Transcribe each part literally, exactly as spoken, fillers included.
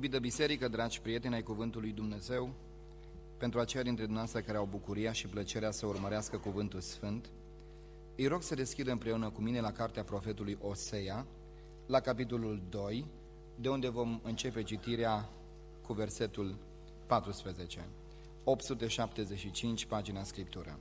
Iubită biserică, dragi prieteni ai Cuvântului Dumnezeu, pentru aceia dintre dumneavoastră care au bucuria și plăcerea să urmărească Cuvântul Sfânt, îi rog să deschidă împreună cu mine la cartea profetului Osea, la capitolul doi, de unde vom începe citirea cu versetul paisprezece, opt sute șaptezeci și cinci, pagina Scriptură.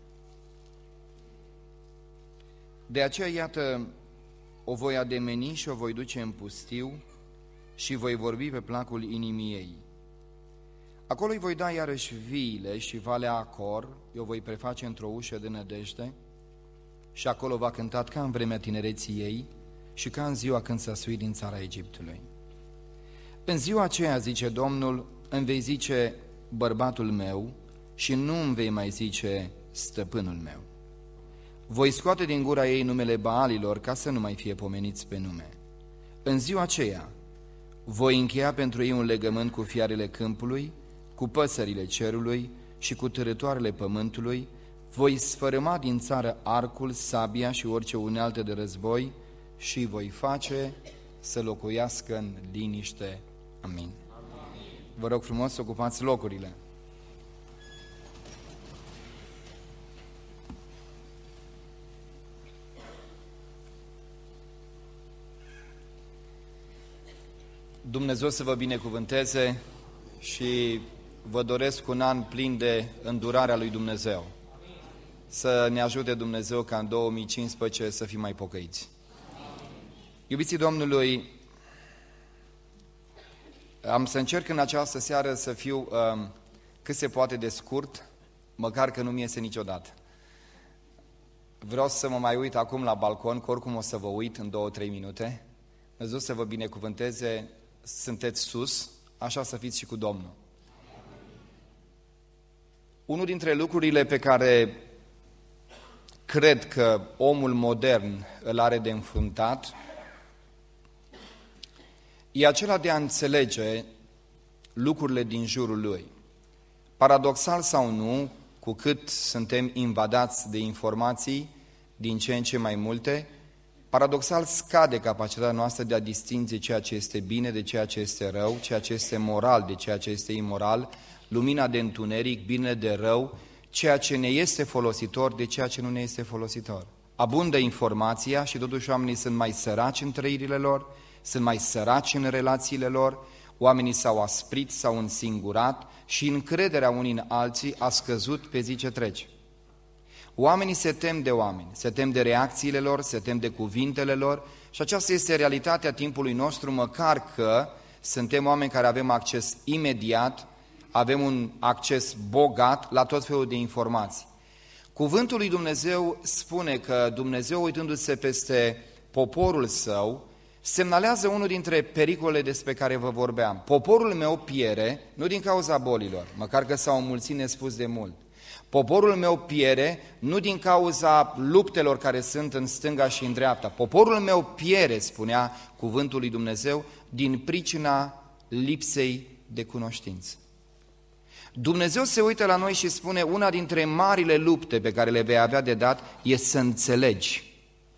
De aceea, iată, o voi ademeni și o voi duce în pustiu și voi vorbi pe placul inimii ei. Acolo îi voi da iarăși viile și valea Acor, eu voi preface într-o ușă de nădejde și acolo va cânta ca în vremea tinereții ei și ca în ziua când s-a suit din țara Egiptului. În ziua aceea, zice Domnul, îmi vei zice bărbatul meu și nu îmi vei mai zice stăpânul meu. Voi scoate din gura ei numele Baalilor ca să nu mai fie pomeniți pe nume. În ziua aceea voi încheia pentru ei un legământ cu fiarele câmpului, cu păsările cerului și cu târătoarele pământului, voi sfărâma din țară arcul, sabia și orice unealtă de război și îi voi face să locuiască în liniște. Amin. Amin. Vă rog frumos să ocupați locurile. Dumnezeu să vă binecuvânteze și vă doresc un an plin de îndurarea lui Dumnezeu. Să ne ajute Dumnezeu ca în două mii cincisprezece să fim mai pocăiți. Iubiții Domnului, am să încerc în această seară să fiu um, cât se poate de scurt, măcar că nu-mi iese niciodată. Vreau să mă mai uit acum la balcon, că oricum o să vă uit în două, trei minute. Dumnezeu să vă binecuvânteze, sunteți sus, așa să fiți și cu Domnul. Unul dintre lucrurile pe care cred că omul modern îl are de înfruntat e acela de a înțelege lucrurile din jurul lui. Paradoxal sau nu, cu cât suntem invadați de informații din ce în ce mai multe, paradoxal scade capacitatea noastră de a distinge ceea ce este bine de ceea ce este rău, ceea ce este moral de ceea ce este imoral, lumina de întuneric, bine de rău, ceea ce ne este folositor de ceea ce nu ne este folositor. Abundă informația și totuși oamenii sunt mai săraci în trăirile lor, sunt mai săraci în relațiile lor, oamenii s-au asprit, s-au însingurat și încrederea unii în alții a scăzut pe zi ce trece. Oamenii se tem de oameni, se tem de reacțiile lor, se tem de cuvintele lor și aceasta este realitatea timpului nostru, măcar că suntem oameni care avem acces imediat, avem un acces bogat la tot felul de informații. Cuvântul lui Dumnezeu spune că Dumnezeu, uitându-se peste poporul său, semnalează unul dintre pericolele despre care vă vorbeam. Poporul meu piere, nu din cauza bolilor, măcar că s-au înmulțit nespus de mult. Poporul meu piere nu din cauza luptelor care sunt în stânga și în dreapta. Poporul meu piere, spunea cuvântul lui Dumnezeu, din pricina lipsei de cunoștință. Dumnezeu se uită la noi și spune, una dintre marile lupte pe care le vei avea de dat e să înțelegi.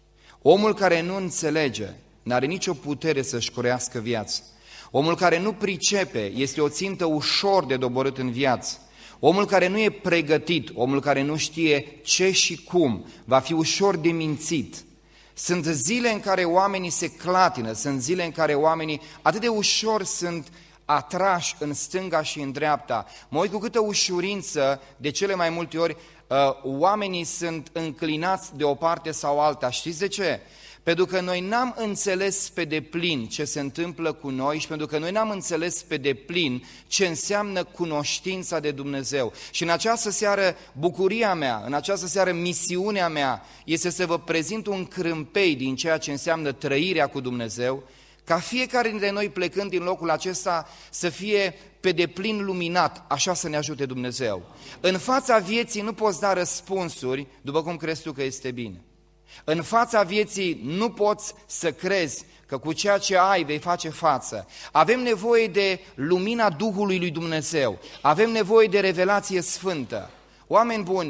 Omul care nu înțelege n-are nicio putere să-și croiască viața. Omul care nu pricepe este o țintă ușor de doborât în viață. Omul care nu e pregătit, omul care nu știe ce și cum, va fi ușor de mințit. Sunt zile în care oamenii se clatină, sunt zile în care oamenii atât de ușor sunt atrași în stânga și în dreapta. Mă uit cu câtă ușurință, de cele mai multe ori, oamenii sunt înclinați de o parte sau alta. Știți de ce? Pentru că noi n-am înțeles pe deplin ce se întâmplă cu noi și pentru că noi n-am înțeles pe deplin ce înseamnă cunoștința de Dumnezeu. Și în această seară, bucuria mea, în această seară, misiunea mea este să vă prezint un crâmpei din ceea ce înseamnă trăirea cu Dumnezeu, ca fiecare dintre noi plecând din locul acesta să fie pe deplin luminat, așa să ne ajute Dumnezeu. În fața vieții nu poți da răspunsuri după cum crezi tu că este bine. În fața vieții nu poți să crezi că cu ceea ce ai vei face față. Avem nevoie de lumina Duhului lui Dumnezeu, avem nevoie de revelație sfântă. Oameni buni,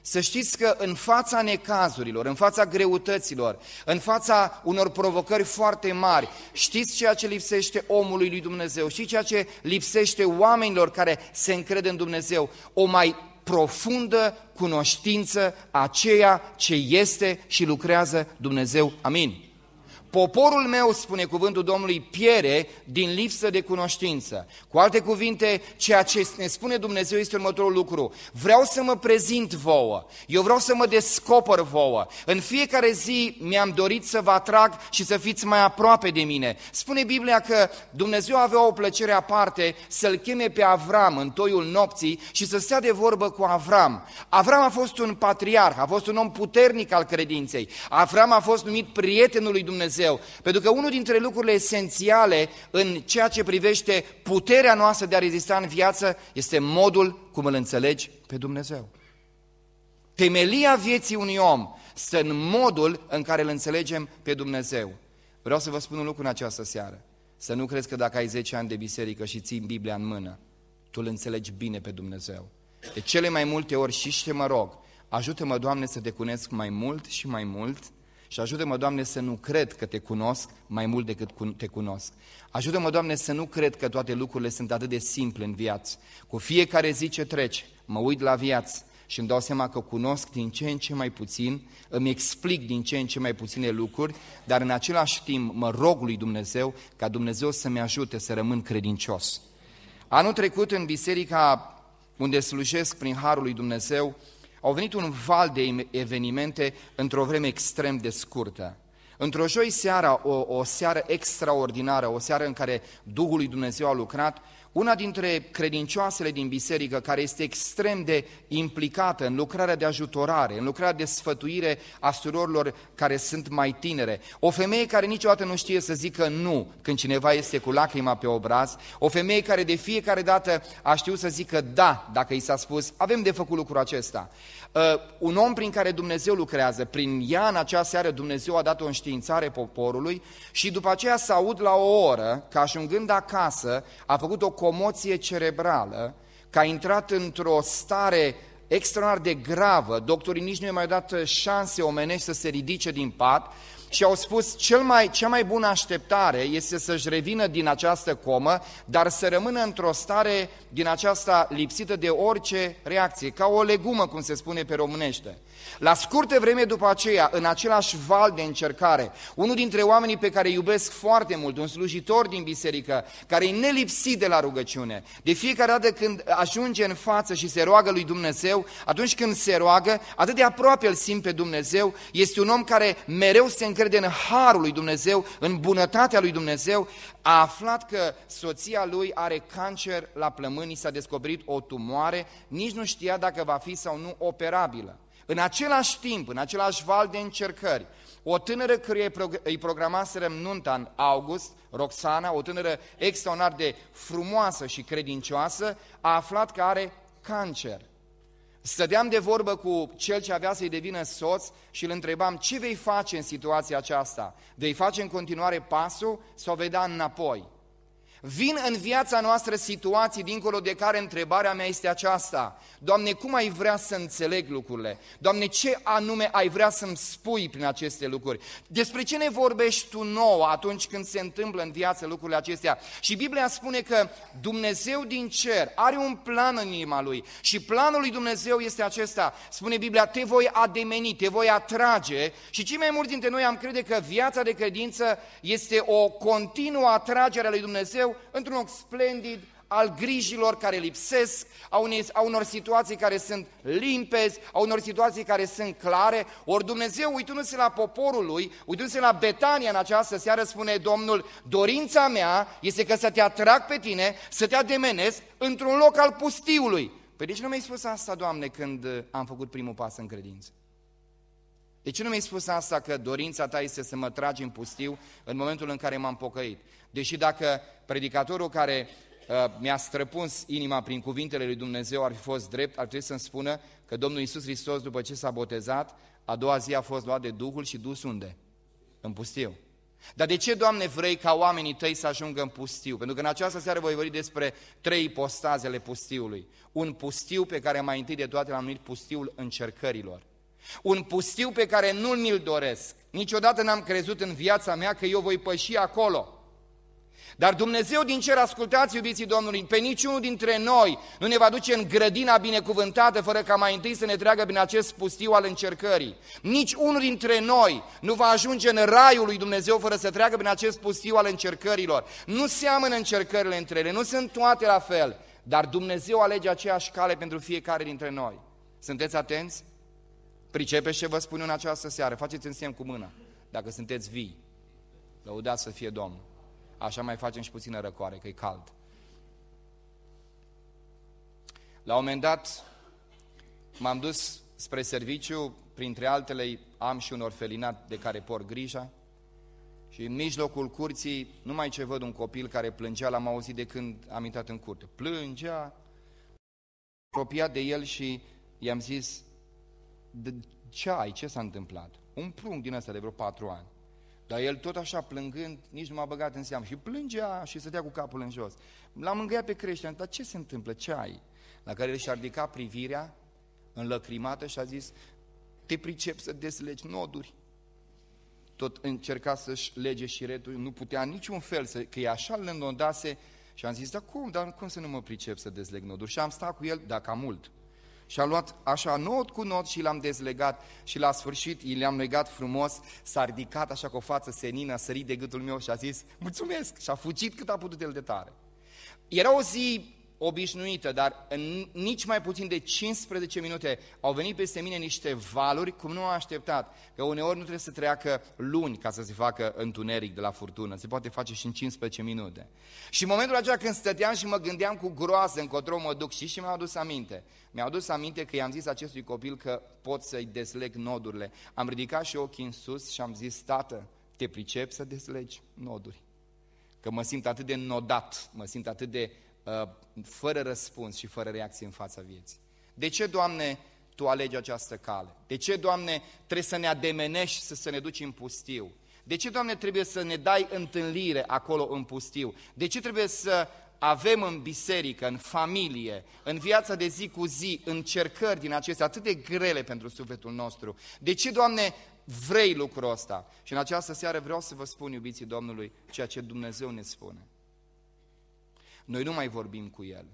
Să știți că în fața necazurilor, în fața greutăților, în fața unor provocări foarte mari, știți ceea ce lipsește omului lui Dumnezeu, știți ceea ce lipsește oamenilor care se încred în Dumnezeu, o mai profundă cunoștință a ceea ce este și lucrează Dumnezeu. Amin. Poporul meu, spune cuvântul Domnului, piere din lipsă de cunoștință. Cu alte cuvinte, ceea ce ne spune Dumnezeu este următorul lucru. Vreau să mă prezint vouă, eu vreau să mă descoper vouă. În fiecare zi mi-am dorit să vă atrag și să fiți mai aproape de mine. Spune Biblia că Dumnezeu avea o plăcere aparte să-l cheme pe Avram în toiul nopții și să stea de vorbă cu Avram. Avram a fost un patriarh, a fost un om puternic al credinței. Avram a fost numit prietenul lui Dumnezeu. Pentru că unul dintre lucrurile esențiale în ceea ce privește puterea noastră de a rezista în viață este modul cum îl înțelegi pe Dumnezeu. Temelia vieții unui om stă în modul în care îl înțelegem pe Dumnezeu. Vreau să vă spun un lucru în această seară. Să nu crezi că dacă ai zece ani de biserică și ții Biblia în mână, tu îl înțelegi bine pe Dumnezeu. De cele mai multe ori și ce mă rog, ajută-mă, Doamne, să te cunosc mai mult și mai mult. Și ajută-mă, Doamne, să nu cred că te cunosc mai mult decât te cunosc. Ajută-mă, Doamne, să nu cred că toate lucrurile sunt atât de simple în viață. Cu fiecare zi ce trece, mă uit la viață și îmi dau seama că cunosc din ce în ce mai puțin, îmi explic din ce în ce mai puține lucruri, dar în același timp mă rog lui Dumnezeu ca Dumnezeu să-mi ajute să rămân credincios. Anul trecut, în biserica unde slujesc prin harul lui Dumnezeu, au venit un val de evenimente într-o vreme extrem de scurtă. Într-o joi seara, o, o seară extraordinară, o seară în care Duhul lui Dumnezeu a lucrat, una dintre credincioasele din biserică, care este extrem de implicată în lucrarea de ajutorare, în lucrarea de sfătuire a surorilor care sunt mai tinere, o femeie care niciodată nu știe să zică nu când cineva este cu lacrima pe obraz, o femeie care de fiecare dată a știut să zică da dacă i s-a spus avem de făcut lucrul acesta. Uh, un om prin care Dumnezeu lucrează, prin ea în acea seară Dumnezeu a dat o înștiințare poporului și după aceea să aud la o oră că ajungând acasă a făcut o comoție cerebrală, că a intrat într-o stare extraordinar de gravă, doctorii nici nu i-au mai dat șanse omenești să se ridice din pat și au spus cel mai, cea mai bună așteptare este să-și revină din această comă, dar să rămână într-o stare din aceasta lipsită de orice reacție, ca o legumă, cum se spune pe românește. La scurtă vreme după aceea, în același val de încercare, unul dintre oamenii pe care îi iubesc foarte mult, un slujitor din biserică, care e nelipsit de la rugăciune, de fiecare dată când ajunge în față și se roagă lui Dumnezeu, atunci când se roagă, atât de aproape îl simt pe Dumnezeu, este un om care mereu se încrede în harul lui Dumnezeu, în bunătatea lui Dumnezeu, a aflat că soția lui are cancer la plămâni, s-a descoperit o tumoare, nici nu știa dacă va fi sau nu operabilă. În același timp, în același val de încercări, o tânără care îi programaseră nunta în august, Roxana, o tânără extraordinar de frumoasă și credincioasă, a aflat că are cancer. Stăteam de vorbă cu cel ce avea să-i devină soț și îl întrebam ce vei face în situația aceasta? Vei face în continuare pasul sau vei da înapoi? Vin în viața noastră situații dincolo de care întrebarea mea este aceasta: Doamne, cum ai vrea să înțeleg lucrurile? Doamne, ce anume ai vrea să-mi spui prin aceste lucruri? Despre ce ne vorbești Tu nouă atunci când se întâmplă în viață lucrurile acestea? Și Biblia spune că Dumnezeu din cer are un plan în inima Lui și planul lui Dumnezeu este acesta. Spune Biblia, te voi ademeni, te voi atrage și cei mai mulți dintre noi am crede că viața de credință este o continuă atragere a lui Dumnezeu într-un loc splendid, al grijilor care lipsesc, a, unei, a unor situații care sunt limpezi, a unor situații care sunt clare. Ori Dumnezeu, uitându-se la poporul Lui, uitându-se la Betania în această seară, spune Domnul, dorința mea este că să te atrag pe tine, să te ademenesc într-un loc al pustiului. Păi de ce nu mi-ai spus asta, Doamne, când am făcut primul pas în credință? De ce nu mi-ai spus asta, că dorința Ta este să mă tragi în pustiu în momentul în care m-am pocăit? Deși dacă predicatorul care uh, mi-a străpuns inima prin cuvintele lui Dumnezeu ar fi fost drept, ar trebui să-mi spună că Domnul Iisus Hristos, după ce s-a botezat, a doua zi a fost luat de Duhul și dus unde? În pustiu. Dar de ce, Doamne, vrei ca oamenii Tăi să ajungă în pustiu? Pentru că în această seară voi vorbi despre trei ipostaze ale pustiului. Un pustiu pe care mai întâi de toate l-am numit pustiul încercărilor. Un pustiu pe care nu mi-l doresc. Niciodată n-am crezut în viața mea că eu voi păși acolo. Dar Dumnezeu din cer, ascultați, iubiții Domnului, pe niciunul dintre noi nu ne va duce în grădina binecuvântată fără ca mai întâi să ne treagă prin acest pustiu al încercării. Nici unul dintre noi nu va ajunge în raiul lui Dumnezeu fără să treagă prin acest pustiu al încercărilor. Nu seamănă încercările între ele, nu sunt toate la fel, dar Dumnezeu alege aceeași cale pentru fiecare dintre noi. Sunteți atenți? Pricepeți ce vă spun în această seară? Faceți în semn cu mâna, dacă sunteți vii. Lăudați să fie Domnul. Așa mai facem și puțină răcoare, că e cald. La un moment dat m-am dus spre serviciu, printre altele am și un orfelinat de care port grija și în mijlocul curții numai ce văd un copil care plângea, l-am auzit de când am intrat în curte. Plângea, apropiat de el și i-am zis, ce ai, ce s-a întâmplat? Un prunc din ăsta de vreo patru ani. Dar el tot așa plângând, nici nu m-a băgat în seamă și plângea și stătea cu capul în jos. L-am îngăiat pe creștere, dar ce se întâmplă, ce ai? La care el și-a ridicat privirea înlăcrimată și a zis, te pricep să deslegi noduri. Tot încerca să-și lege șiretul, nu putea niciun fel, să, că e așa îl înnodase și am zis, dar cum, dar cum să nu mă pricep să dezleg noduri? Și am stat cu el, dar cam mult. Și am luat așa nod cu nod și l-am dezlegat și la sfârșit i-am legat frumos, s-a ridicat așa cu o față senină, a sărit de gâtul meu și a zis, mulțumesc, și a fugit cât a putut el de tare. Era o zi obișnuită, dar în nici mai puțin de cincisprezece minute au venit peste mine niște valuri, cum nu am așteptat, că uneori nu trebuie să treacă luni ca să se facă întuneric de la furtună, se poate face și în cincisprezece minute. Și în momentul acela când stăteam și mă gândeam cu groază încotro mă duc, și și mi-au adus aminte. Mi-au adus aminte că i-am zis acestui copil că pot să-i desleg nodurile. Am ridicat și ochii în sus și am zis, tată, te pricep să deslegi noduri? Că mă simt atât de nodat, mă simt atât de uh, fără răspuns și fără reacție în fața vieții. De ce, Doamne, Tu alegi această cale? De ce, Doamne, trebuie să ne ademenești să, să ne duci în pustiu? De ce, Doamne, trebuie să ne dai întâlnire acolo în pustiu? De ce trebuie să avem în biserică, în familie, în viața de zi cu zi, încercări din acestea atât de grele pentru sufletul nostru? De ce, Doamne, vrei lucrul ăsta? Și în această seară vreau să vă spun, iubiții Domnului, ceea ce Dumnezeu ne spune. Noi nu mai vorbim cu El.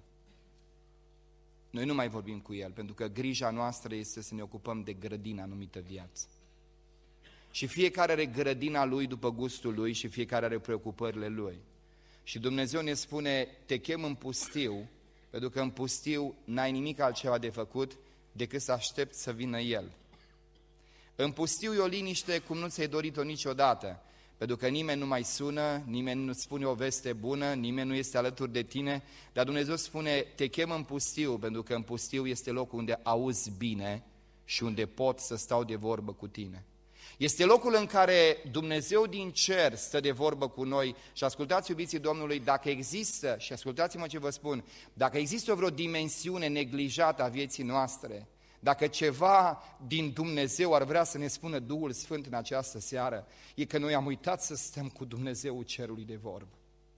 Noi nu mai vorbim cu El, pentru că grija noastră este să ne ocupăm de grădina numită viață. Și fiecare are grădina lui după gustul lui și fiecare are preocupările lui. Și Dumnezeu ne spune, te chem în pustiu, pentru că în pustiu n-ai nimic altceva de făcut decât să aștepți să vină El. În pustiu e o liniște cum nu ți-ai dorit-o niciodată, pentru că nimeni nu mai sună, nimeni nu spune o veste bună, nimeni nu este alături de tine, dar Dumnezeu spune, te chem în pustiu, pentru că în pustiu este locul unde auzi bine și unde pot să stau de vorbă cu tine. Este locul în care Dumnezeu din cer stă de vorbă cu noi și ascultați, iubiții Domnului, dacă există, și ascultați-mă ce vă spun, dacă există vreo dimensiune neglijată a vieții noastre, dacă ceva din Dumnezeu ar vrea să ne spună Duhul Sfânt în această seară, e că noi am uitat să stăm cu Dumnezeul cerului de vorbă.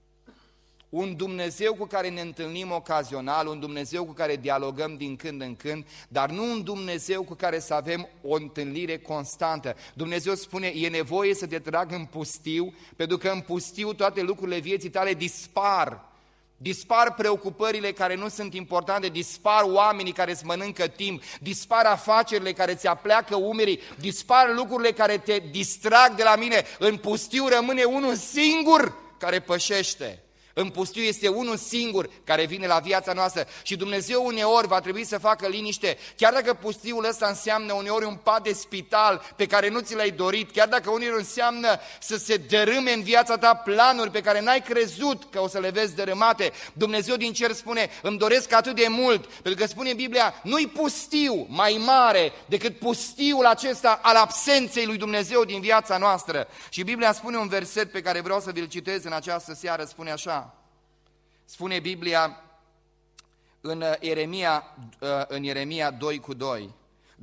Un Dumnezeu cu care ne întâlnim ocazional, un Dumnezeu cu care dialogăm din când în când, dar nu un Dumnezeu cu care să avem o întâlnire constantă. Dumnezeu spune, e nevoie să te trag în pustiu, pentru că în pustiu toate lucrurile vieții tale dispar. Dispar preocupările care nu sunt importante, dispar oamenii care îți mănâncă timp, dispar afacerile care îți apleacă umerii, dispar lucrurile care te distrag de la mine. În pustiu rămâne unul singur care pășește. În pustiu este unul singur care vine la viața noastră și Dumnezeu uneori va trebui să facă liniște, chiar dacă pustiul ăsta înseamnă uneori un pat de spital pe care nu ți l-ai dorit, chiar dacă uneori înseamnă să se dărâme în viața ta planuri pe care n-ai crezut că o să le vezi dărâmate. Dumnezeu din cer spune, îmi doresc atât de mult, pentru că spune Biblia, nu-i pustiu mai mare decât pustiul acesta al absenței lui Dumnezeu din viața noastră. Și Biblia spune un verset pe care vreau să vi-l citez în această seară, spune așa. Spune Biblia în Ieremia, în Ieremia doi cu doi,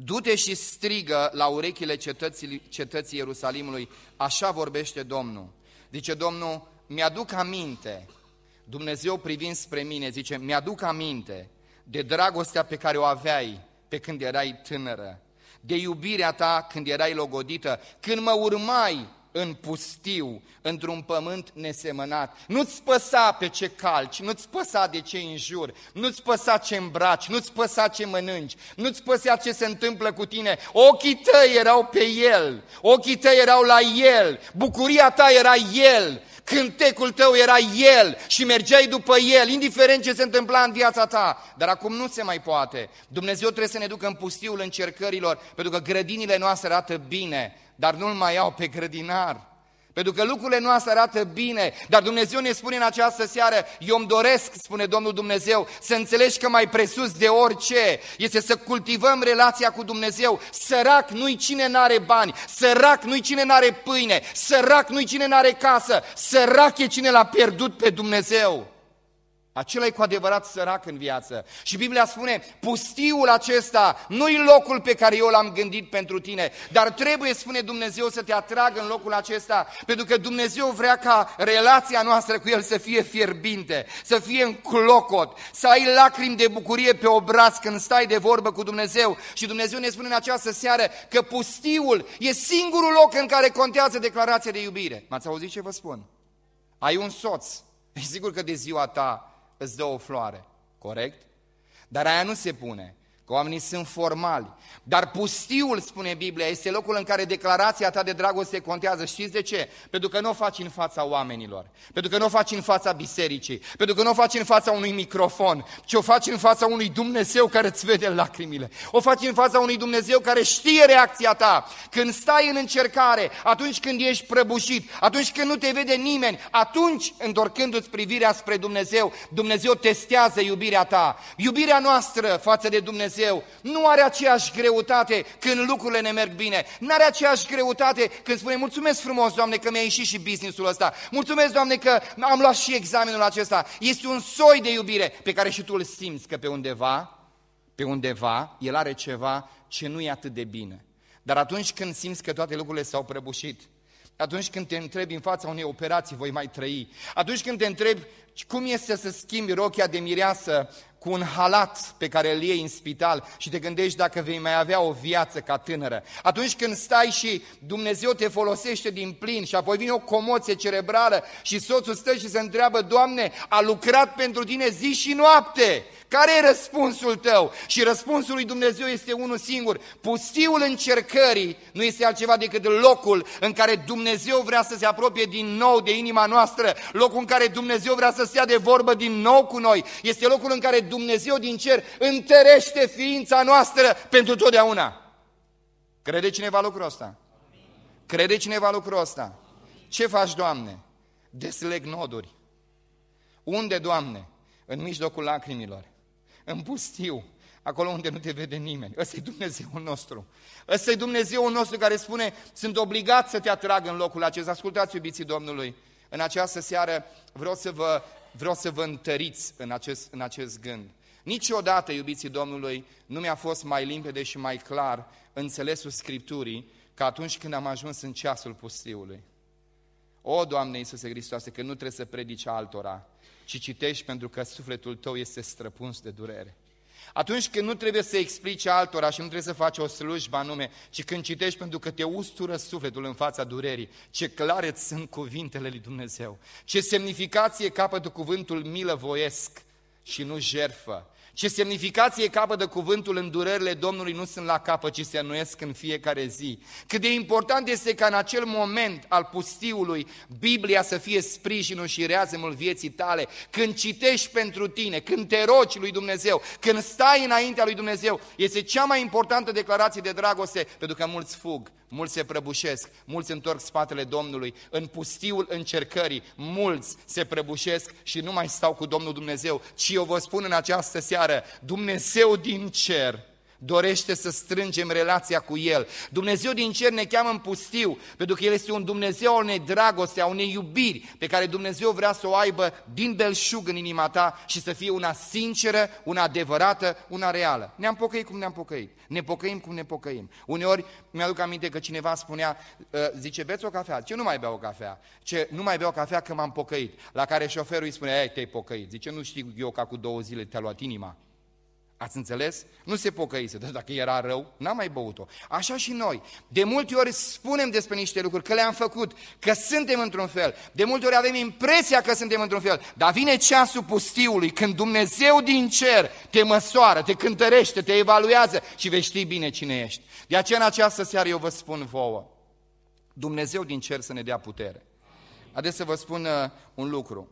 Du-te și strigă la urechile cetății, cetății Ierusalimului, așa vorbește Domnul. Zice Domnul, mi-aduc aminte, Dumnezeu privind spre mine, zice, mi-aduc aminte de dragostea pe care o aveai pe când erai tânără, de iubirea ta când erai logodită, când mă urmai în pustiu, într-un pământ nesemănat. Nu-ți păsa pe ce calci, nu-ți păsa de ce înjuri, nu-ți păsa ce îmbraci, nu-ți păsa ce mănânci, nu-ți păsa ce se întâmplă cu tine. Ochii tăi erau pe El, ochii tăi erau la El, bucuria ta era El, cântecul tău era El și mergeai după El, indiferent ce se întâmpla în viața ta. Dar acum nu se mai poate. Dumnezeu trebuie să ne ducă în pustiul încercărilor, pentru că grădinile noastre arată bine, dar nu-L mai au pe grădinar. Pentru că lucrurile noastre arată bine, dar Dumnezeu ne spune în această seară, eu îmi doresc, spune Domnul Dumnezeu, să înțelegi că mai presus de orice este să cultivăm relația cu Dumnezeu. Sărac nu-i cine n-are bani, sărac nu-i cine n-are pâine, sărac nu-i cine n-are casă, sărac e cine l-a pierdut pe Dumnezeu. Acela e cu adevărat sărac în viață. Și Biblia spune, pustiul acesta nu-i locul pe care eu l-am gândit pentru tine, dar trebuie, spune Dumnezeu, să te atragă în locul acesta, pentru că Dumnezeu vrea ca relația noastră cu El să fie fierbinte, să fie în clocot, să ai lacrimi de bucurie pe obraz când stai de vorbă cu Dumnezeu. Și Dumnezeu ne spune în această seară că pustiul e singurul loc în care contează declarația de iubire. M-ați auzit ce vă spun? Ai un soț, e sigur că de ziua ta îți dă o floare, corect? Dar aia nu se pune, că oamenii sunt formali. Dar pustiul, spune Biblia, este locul în care declarația ta de dragoste contează. Știți de ce? Pentru că nu o faci în fața oamenilor, pentru că nu o faci în fața bisericii, pentru că nu o faci în fața unui microfon, ci o faci în fața unui Dumnezeu care îți vede lacrimile. O faci în fața unui Dumnezeu care știe reacția ta. Când stai în încercare, atunci când ești prăbușit, atunci când nu te vede nimeni, atunci, întorcându-ți privirea spre Dumnezeu, Dumnezeu testează iubirea ta. Iubirea noastră față de Dumnezeu nu are aceeași greutate când lucrurile ne merg bine. Nu are aceeași greutate când spune, mulțumesc frumos, Doamne, că mi-a ieșit și business-ul ăsta. Mulțumesc, Doamne, că am luat și examenul acesta. Este un soi de iubire pe care și tu îl simți, că pe undeva, pe undeva, el are ceva ce nu e atât de bine. Dar atunci când simți că toate lucrurile s-au prăbușit, atunci când te întrebi în fața unei operații voi mai trăi, atunci când te întrebi cum este să schimbi rochia de mireasă cu un halat pe care îl iei în spital și te gândești dacă vei mai avea o viață ca tânără. Atunci când stai și Dumnezeu te folosește din plin și apoi vine o comoție cerebrală și soțul stă și se întreabă, Doamne, a lucrat pentru tine zi și noapte. Care e răspunsul tău? Și răspunsul lui Dumnezeu este unul singur. Pustiul încercării nu este altceva decât locul în care Dumnezeu vrea să se apropie din nou de inima noastră, locul în care Dumnezeu vrea să stea de vorbă din nou cu noi. Este locul în care Dumnezeu din cer întărește ființa noastră pentru totdeauna. Crede cineva lucrul ăsta? Crede cineva lucrul ăsta? Ce faci, Doamne? Desleg noduri. Unde, Doamne? În mijlocul lacrimilor. În pustiu, acolo unde nu te vede nimeni. Ăsta e Dumnezeul nostru. Ăsta e Dumnezeul nostru care spune, sunt obligat să te atrag în locul acesta. Ascultați, iubiții Domnului, în această seară vreau să vă, vreau să vă întăriți în acest, în acest gând. Niciodată, iubiții Domnului, nu mi-a fost mai limpede și mai clar înțelesul Scripturii ca atunci când am ajuns în ceasul pustiului. O, Doamne Iisuse Hristoase, că nu trebuie să predici altora, ci citești pentru că sufletul tău este străpuns de durere. Atunci când nu trebuie să explici altora și nu trebuie să faci o slujbă anume, ci când citești pentru că te ustură sufletul în fața durerii, ce clare îți sunt cuvintele lui Dumnezeu, ce semnificație capătă cuvântul milă voiesc și nu jertfă, ce semnificație capătă cuvântul în durerile Domnului nu sunt la capăt, ci se înnoiesc în fiecare zi. Cât de important este ca în acel moment al pustiului Biblia să fie sprijinul și reazemul vieții tale, când citești pentru tine, când te rogi lui Dumnezeu, când stai înaintea lui Dumnezeu, este cea mai importantă declarație de dragoste, pentru că mulți fug, mulți se prăbușesc, mulți întorc spatele Domnului, în pustiul încercării, mulți se prăbușesc și nu mai stau cu Domnul Dumnezeu, ci eu vă spun în această seară, Dumnezeu din cer dorește să strângem relația cu El. Dumnezeu din cer ne cheamă în pustiu, pentru că El este un Dumnezeu al unei dragoste, a unei iubiri, pe care Dumnezeu vrea să o aibă din belșug în inima ta și să fie una sinceră, una adevărată, una reală. Ne-am pocăit cum ne-am pocăit, ne pocăim cum ne pocăim. Uneori mi-aduc aminte că cineva spunea, zice, beți o cafea, ce nu mai beau o cafea? Ce nu mai beau cafea că m-am pocăit. La care șoferul îi spune, ei, te-ai pocăit. Zice, nu știu eu că cu două zile te-a luat inima. Ați înțeles? Nu se pocăise, dar dacă era rău, n-am mai băut-o. Așa și noi. De multe ori spunem despre niște lucruri, că le-am făcut, că suntem într-un fel. De multe ori avem impresia că suntem într-un fel. Dar vine ceasul pustiului, când Dumnezeu din cer te măsoară, te cântărește, te evaluează și vei ști bine cine ești. De aceea în această seară eu vă spun vouă, Dumnezeu din cer să ne dea putere. Haideți să vă spun uh, un lucru.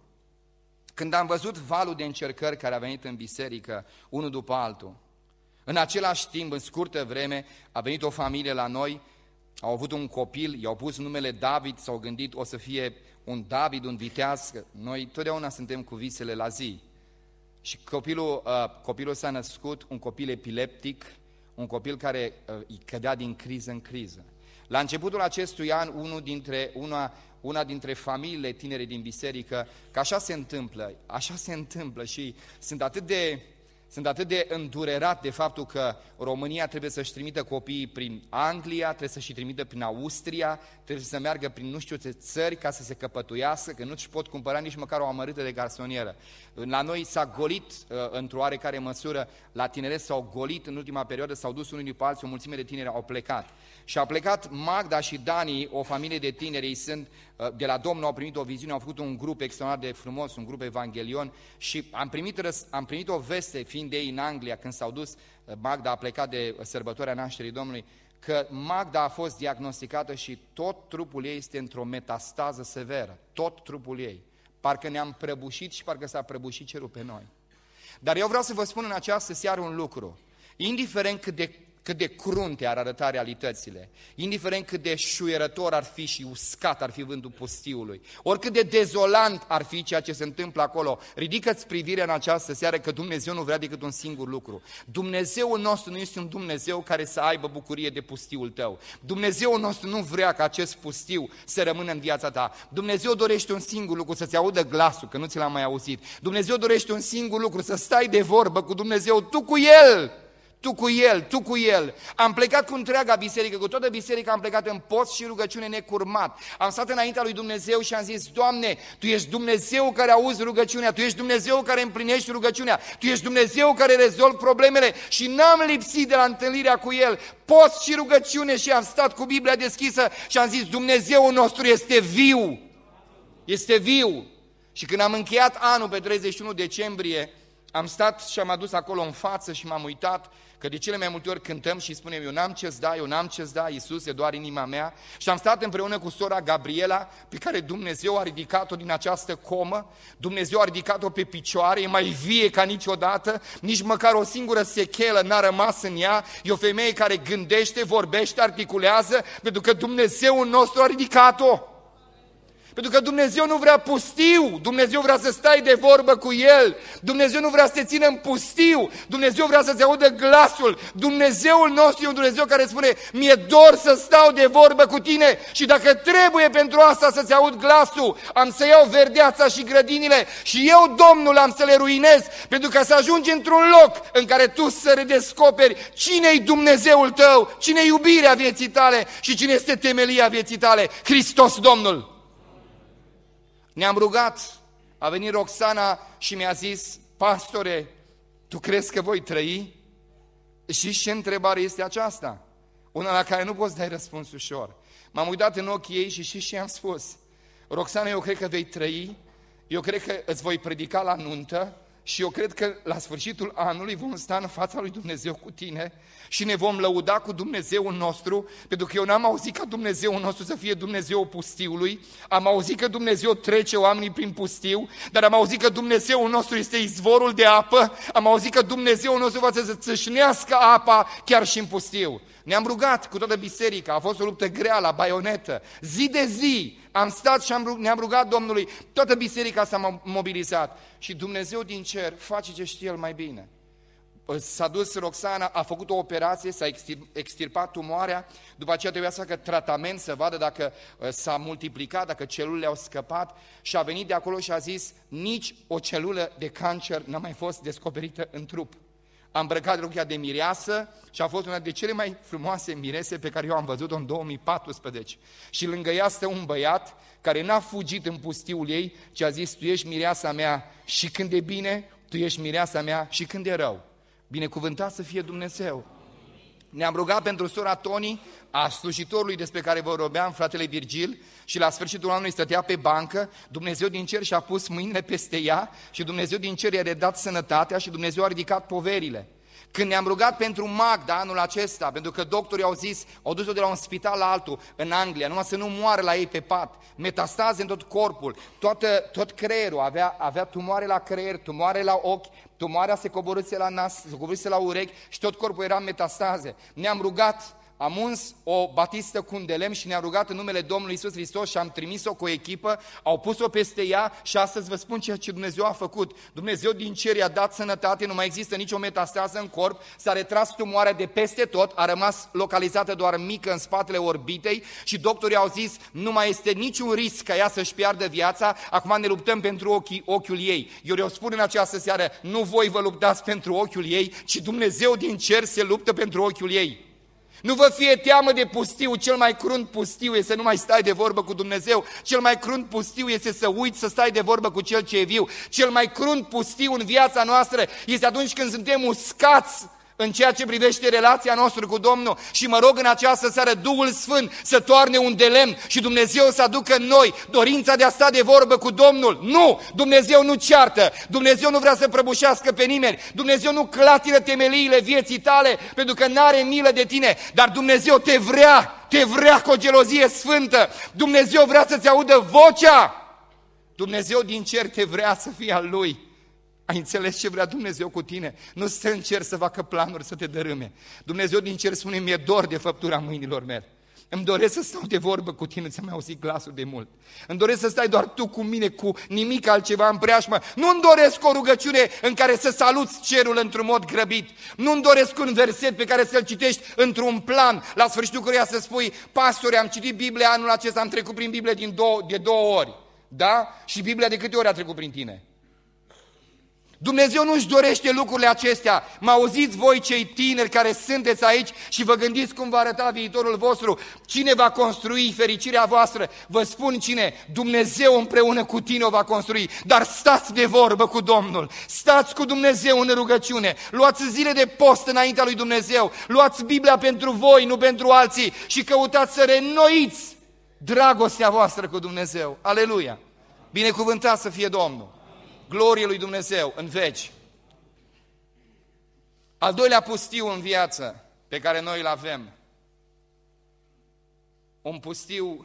Când am văzut valul de încercări care a venit în biserică, unul după altul, în același timp, în scurtă vreme, a venit o familie la noi, au avut un copil, i-au pus numele David, s-au gândit o să fie un David, un viteaz, noi totdeauna suntem cu visele la zi. Și copilul, uh, copilul s-a născut, un copil epileptic, un copil care uh, îi cădea din criză în criză. La începutul acestui an, unul dintre, una, una dintre familiile tinere din biserică, că așa se întâmplă, așa se întâmplă și sunt atât de, sunt atât de îndurerat de faptul că România trebuie să-și trimită copiii prin Anglia, trebuie să-și trimită prin Austria, trebuie să meargă prin nu știu ce țări ca să se căpătuiască, că nu-și pot cumpăra nici măcar o amărâtă de garsonieră. La noi s-a golit, într-o oarecare măsură, la tineret s-au golit în ultima perioadă, s-au dus unii după alții, o mulțime de tineri au plecat. Și a plecat Magda și Dani, o familie de tineri, ei sunt de la Domnul, au primit o viziune, au făcut un grup extraordinar de frumos, un grup evanghelion și am primit, am primit o veste, fiind ei în Anglia, când s-au dus, Magda a plecat de sărbătoarea nașterii Domnului, că Magda a fost diagnosticată și tot trupul ei este într-o metastază severă, tot trupul ei. Parcă ne-am prăbușit și parcă s-a prăbușit cerul pe noi. Dar eu vreau să vă spun în această seară un lucru, indiferent cât de cât de crunte ar arăta realitățile, indiferent cât de șuierător ar fi și uscat ar fi vântul pustiului, oricât de dezolant ar fi ceea ce se întâmplă acolo, ridică-ți privirea în această seară că Dumnezeu nu vrea decât un singur lucru. Dumnezeul nostru nu este un Dumnezeu care să aibă bucurie de pustiul tău. Dumnezeul nostru nu vrea ca acest pustiu să rămână în viața ta. Dumnezeu dorește un singur lucru, să-ți audă glasul, că nu ți l-am mai auzit. Dumnezeu dorește un singur lucru, să stai de vorbă cu Dumnezeu, tu cu El. Tu cu El, tu cu El. Am plecat cu întreaga biserică, cu toată biserica am plecat în post și rugăciune necurmat. Am stat înaintea lui Dumnezeu și am zis, Doamne, Tu ești Dumnezeu care auzi rugăciunea, Tu ești Dumnezeu care împlinești rugăciunea, Tu ești Dumnezeu care rezolvi problemele și n-am lipsit de la întâlnirea cu El. Post și rugăciune și am stat cu Biblia deschisă și am zis, Dumnezeul nostru este viu, este viu. Și când am încheiat anul pe treizeci și unu decembrie, am stat și am adus acolo în față și m-am uitat că de cele mai multe ori cântăm și spunem eu n-am ce-ți da, eu n-am ce-ți da, Iisuse, doar inima mea. Și am stat împreună cu sora Gabriela, pe care Dumnezeu a ridicat-o din această comă, Dumnezeu a ridicat-o pe picioare, e mai vie ca niciodată, nici măcar o singură sechelă n-a rămas în ea, e o femeie care gândește, vorbește, articulează, pentru că Dumnezeul nostru a ridicat-o. Pentru că Dumnezeu nu vrea pustiu, Dumnezeu vrea să stai de vorbă cu El, Dumnezeu nu vrea să te țină în pustiu, Dumnezeu vrea să-ți audă glasul, Dumnezeul nostru e un Dumnezeu care spune, mi-e dor să stau de vorbă cu tine și dacă trebuie pentru asta să-ți aud glasul, am să iau verdeața și grădinile și eu, Domnul, am să le ruinez, pentru că să ajungi într-un loc în care tu să redescoperi cine-i Dumnezeul tău, cine-i iubirea vieții tale și cine este temelia vieții tale, Hristos Domnul. Ne-am rugat, a venit Roxana și mi-a zis, pastore, tu crezi că voi trăi? Și ce întrebare este aceasta? Una la care nu poți dai răspuns ușor. M-am uitat în ochii ei și și ce am spus. Roxana, eu cred că vei trăi, eu cred că îți voi predica la nuntă și eu cred că la sfârșitul anului vom sta în fața lui Dumnezeu cu tine și ne vom lăuda cu Dumnezeul nostru, pentru că eu n-am auzit ca Dumnezeul nostru să fie Dumnezeul pustiului, am auzit că Dumnezeu trece oamenii prin pustiu, dar am auzit că Dumnezeul nostru este izvorul de apă, am auzit că Dumnezeul nostru va să țâșnească apa chiar și în pustiu. Ne-am rugat cu toată biserica, a fost o luptă grea la baionetă, zi de zi am stat și am, ne-am rugat Domnului, toată biserica s-a mobilizat și Dumnezeu din cer face ce știe El mai bine. s-a dus Roxana, a făcut o operație, s-a extirpat tumoarea, după aceea trebuia să facă tratament, să vadă dacă s-a multiplicat, dacă celulele au scăpat și a venit de acolo și a zis, nici o celulă de cancer n-a mai fost descoperită în trup. A îmbrăcat rochia de mireasă și a fost una de cele mai frumoase mirese pe care eu am văzut-o în două mii paisprezece. Și lângă ea stă un băiat care n-a fugit în pustiul ei, ci a zis, tu ești mireasa mea și când e bine, tu ești mireasa mea și când e rău. Binecuvântat să fie Dumnezeu! Ne-am rugat pentru sora Toni, a slujitorului despre care vă vorbeam, fratele Virgil, și la sfârșitul anului stătea pe bancă, Dumnezeu din cer și-a pus mâinile peste ea și Dumnezeu din cer i-a redat sănătatea și Dumnezeu a ridicat poverile. Când ne-am rugat pentru Magda anul acesta, pentru că doctorii au zis, au dus-o de la un spital la altul, în Anglia, numai să nu moară la ei pe pat, metastaze în tot corpul, toată, tot creierul, avea, avea tumoare la creier, tumoare la ochi, tumoarea se coborâse la nas, se coborâse la urechi și tot corpul era metastaze. Ne-am rugat, am uns o batistă cu un de lemn și ne-am rugat în numele Domnului Iisus Hristos și am trimis-o cu o echipă, au pus-o peste ea și astăzi vă spun ceea ce Dumnezeu a făcut. Dumnezeu din cer i-a dat sănătate, nu mai există nicio metastază în corp, s-a retras tumoarea de peste tot, a rămas localizată doar mică în spatele orbitei și doctorii au zis, nu mai este niciun risc ca ea să-și piardă viața, acum ne luptăm pentru ochii, ochiul ei. Eu le spun în această seară, nu voi vă luptați pentru ochiul ei, ci Dumnezeu din cer se luptă pentru ochiul ei. Nu vă fie teamă de pustiu, cel mai crunt pustiu este să nu mai stai de vorbă cu Dumnezeu, cel mai crunt pustiu este să uiți să stai de vorbă cu Cel ce e viu, cel mai crunt pustiu în viața noastră este atunci când suntem uscați în ceea ce privește relația noastră cu Domnul și mă rog în această seară Duhul Sfânt să toarne un de lemn și Dumnezeu să aducă în noi dorința de a sta de vorbă cu Domnul. Nu! Dumnezeu nu ceartă, Dumnezeu nu vrea să prăbușească pe nimeni, Dumnezeu nu clatină temeliile vieții tale pentru că n-are milă de tine, dar Dumnezeu te vrea, te vrea cu o gelozie sfântă, Dumnezeu vrea să-ți audă vocea, Dumnezeu din cer te vrea să fii al Lui. Ai înțeles ce vrea Dumnezeu cu tine? Nu stă în cer să facă planuri să te dărâme. Dumnezeu din cer spune, mi-e dor de făptura mâinilor mele. Îmi doresc să stau de vorbă cu tine, ți-am auzit glasul de mult. Îmi doresc să stai doar tu cu mine, cu nimic altceva în preajmă. Nu-mi doresc o rugăciune în care să saluți cerul într-un mod grăbit. Nu-mi doresc un verset pe care să-l citești într-un plan, la sfârșitul căruia să spui, pastore, am citit Biblia anul acesta, am trecut prin Biblie din două, de două ori. Da? Și Biblia de câte ori a trecut prin tine? Dumnezeu nu-și dorește lucrurile acestea. Mă auziți voi cei tineri care sunteți aici și vă gândiți cum va arăta viitorul vostru, cine va construi fericirea voastră? Vă spun cine, Dumnezeu împreună cu tine o va construi, dar stați de vorbă cu Domnul, stați cu Dumnezeu în rugăciune, luați zile de post înaintea lui Dumnezeu, luați Biblia pentru voi, nu pentru alții și căutați să reînnoiți dragostea voastră cu Dumnezeu. Aleluia! Binecuvântat să fie Domnul! Glorie lui Dumnezeu în veci. Al doilea pustiu în viață pe care noi îl avem, un pustiu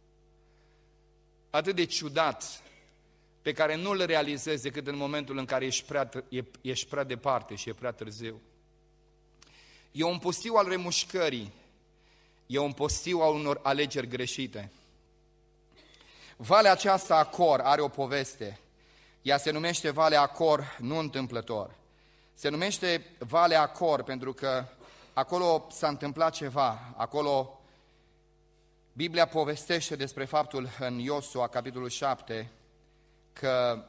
atât de ciudat, pe care nu îl realizezi decât în momentul în care ești prea, ești prea departe și e prea târziu. E un pustiu al remușcării, e un pustiu al unor alegeri greșite. Valea aceasta Acor are o poveste. Ea se numește Valea Acor, nu întâmplător. Se numește Valea Acor pentru că acolo s-a întâmplat ceva. Acolo Biblia povestește despre faptul în Iosua, capitolul șapte, că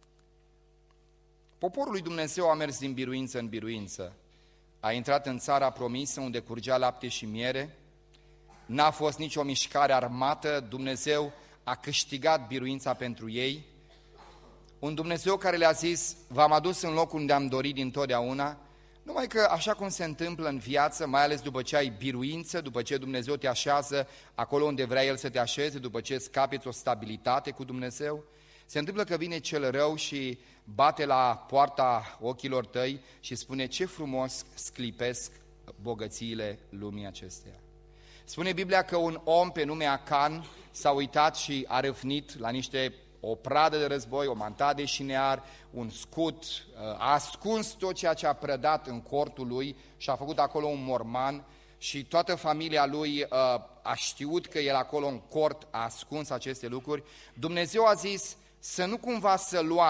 poporul lui Dumnezeu a mers din biruință în biruință. A intrat în țara promisă unde curgea lapte și miere. N-a fost nicio mișcare armată. Dumnezeu a câștigat biruința pentru ei. Un Dumnezeu care le-a zis, v-am adus în locul unde am dorit dintotdeauna, numai că așa cum se întâmplă în viață, mai ales după ce ai biruință, după ce Dumnezeu te așează acolo unde vrea El să te așeze, după ce îți capeți o stabilitate cu Dumnezeu, se întâmplă că vine cel rău și bate la poarta ochilor tăi și spune ce frumos sclipesc bogățiile lumii acesteia. Spune Biblia că un om pe nume Acan s-a uitat și a râvnit la niște o pradă de război, o mantat de șinear, un scut, a ascuns tot ceea ce a prădat în cortul lui și a făcut acolo un morman și toată familia lui a știut că el acolo în cort a ascuns aceste lucruri. Dumnezeu a zis să nu cumva să luați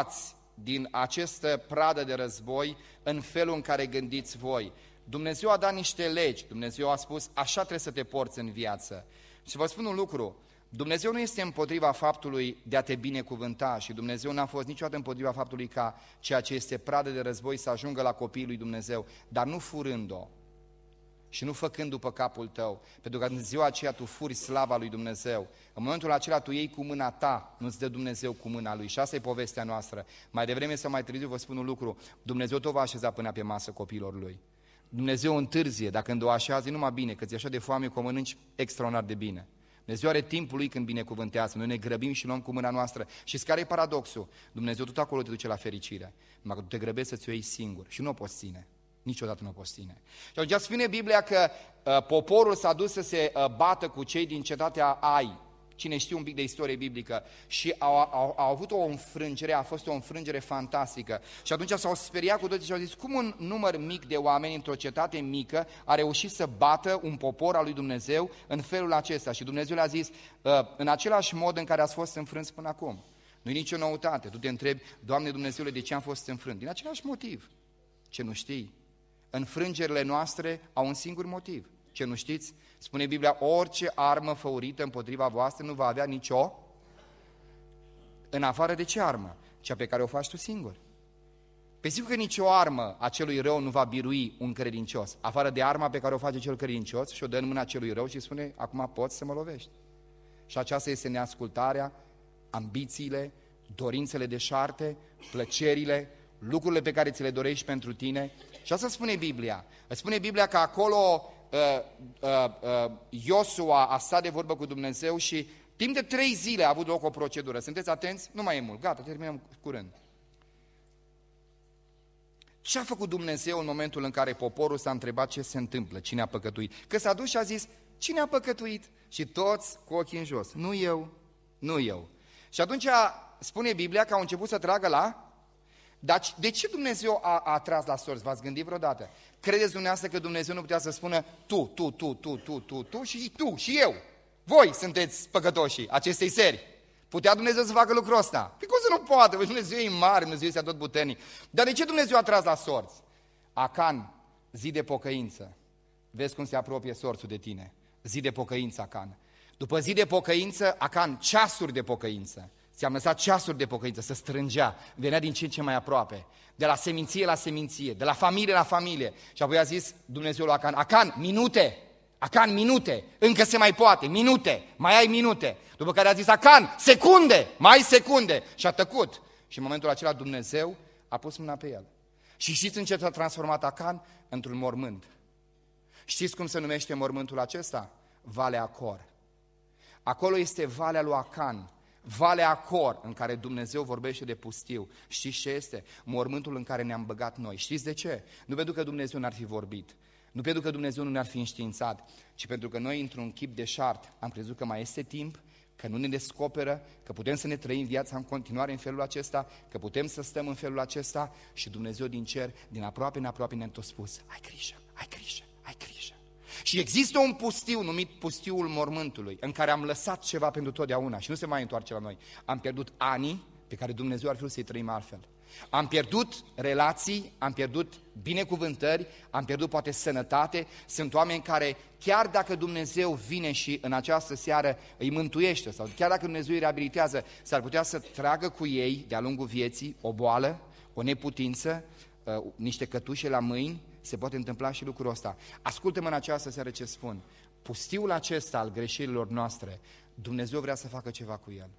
din această pradă de război în felul în care gândiți voi. Dumnezeu a dat niște legi, Dumnezeu a spus, așa trebuie să te porți în viață. Și vă spun un lucru, Dumnezeu nu este împotriva faptului de a te binecuvânta și Dumnezeu n-a fost niciodată împotriva faptului ca ceea ce este pradă de război să ajungă la copiii lui Dumnezeu, dar nu furând-o și nu făcând după capul tău, pentru că în ziua aceea tu furi slava lui Dumnezeu. În momentul acela tu iei cu mâna ta, nu-ți dă Dumnezeu cu mâna lui și asta e povestea noastră. Mai devreme sau mai târziu vă spun un lucru, Dumnezeu tot va așeza până pe masă copiilor lui. Dumnezeu întârzie, dacă când o așează, e numai bine, că ți-e așa de foame că o mănânci extraordinar de bine. Dumnezeu are timpul lui când binecuvântează, noi ne grăbim și luăm cu mâna noastră. Și care e paradoxul? Dumnezeu tot acolo te duce la fericire, numai că tu te grăbești să-ți o iei singur și nu o poți ține. Niciodată nu o poți ține. Și atunci spune Biblia că uh, poporul s-a dus să se uh, bată cu cei din cetatea Ai, cine știe un pic de istorie biblică, și au, au, au avut o înfrângere, a fost o înfrângere fantastică. Și atunci s-au speriat cu toții și au zis, cum un număr mic de oameni într-o cetate mică a reușit să bată un popor al lui Dumnezeu în felul acesta? Și Dumnezeu le-a zis, în același mod în care ați fost înfrânți până acum. Nu e nicio noutate. Tu te întrebi, Doamne Dumnezeule, de ce am fost înfrânt? Din același motiv. Ce nu știi? Înfrângerile noastre au un singur motiv. Ce nu știți? Spune Biblia, orice armă făurită împotriva voastră nu va avea nicio, în afară de ce armă? Cea pe care o faci tu singur. Pe sigur că nicio armă a celui rău nu va birui un credincios, afară de arma pe care o face cel credincios și o dă în mâna celui rău și spune, acum poți să mă lovești. Și aceasta este neascultarea, ambițiile, dorințele deșarte, plăcerile, lucrurile pe care ți le dorești pentru tine. Și asta spune Biblia. Spune Biblia că acolo uh, uh, uh, Iosua a stat de vorbă cu Dumnezeu și timp de trei zile a avut loc o procedură. Sunteți atenți? Nu mai e mult. Gata, terminăm curând. Ce a făcut Dumnezeu în momentul în care poporul s-a întrebat ce se întâmplă, cine a păcătuit? Că s-a dus și a zis, cine a păcătuit? Și toți cu ochii în jos. Nu eu, nu eu. Și atunci spune Biblia că au început să tragă la... Dar de ce Dumnezeu a, a tras la sorți? V-ați gândit vreodată? Credeți dumneavoastră că Dumnezeu nu putea să spună tu, tu, tu, tu, tu, tu, tu și tu și eu? Voi sunteți păcătoșii acestei seri. Putea Dumnezeu să facă lucrul ăsta? Păi cum să nu poate? Dumnezeu e mare, Dumnezeu este tot puternic. Dar de ce Dumnezeu a tras la sorți? Acan, zi de pocăință. Vezi cum se apropie sorțul de tine. Zi de pocăință, Acan. După zi de pocăință, Acan, ceasuri de pocăință. Ți-am lăsat ceasuri de pocăință, să strângea, venea din ce în ce mai aproape, de la seminție la seminție, de la familie la familie. Și apoi a zis Dumnezeu lui Acan, Acan, minute, Acan, minute, încă se mai poate, minute, mai ai minute. După care a zis Acan, secunde, mai ai secunde. Și a tăcut. Și în momentul acela Dumnezeu a pus mâna pe el. Și știți în ce s-a transformat Acan? Într-un mormânt. Știți cum se numește mormântul acesta? Valea Acor. Acolo este Valea lui Acan. Valea Acor, în care Dumnezeu vorbește de pustiu. Știți ce este? Mormântul în care ne-am băgat noi. Știți de ce? Nu pentru că Dumnezeu n-ar fi vorbit, nu pentru că Dumnezeu nu ne-ar fi înștiințat, ci pentru că noi, într-un chip deșart, am crezut că mai este timp, că nu ne descoperă, că putem să ne trăim viața în continuare în felul acesta, că putem să stăm în felul acesta și Dumnezeu din cer, din aproape în aproape ne-a tot spus, ai grijă, ai grijă, ai grijă. Și există un pustiu numit pustiul mormântului, în care am lăsat ceva pentru totdeauna și nu se mai întoarce la noi. Am pierdut ani pe care Dumnezeu ar fi vrut să-i trăim altfel. Am pierdut relații, am pierdut binecuvântări, am pierdut poate sănătate. Sunt oameni care, chiar dacă Dumnezeu vine și în această seară îi mântuiește, sau chiar dacă Dumnezeu îi reabilitează, s-ar putea să tragă cu ei de-a lungul vieții o boală, o neputință, niște cătușe la mâini. Se poate întâmpla și lucrul ăsta. Ascultă-mă în această seară ce spun. Pustiul acesta al greșelilor noastre, Dumnezeu vrea să facă ceva cu el.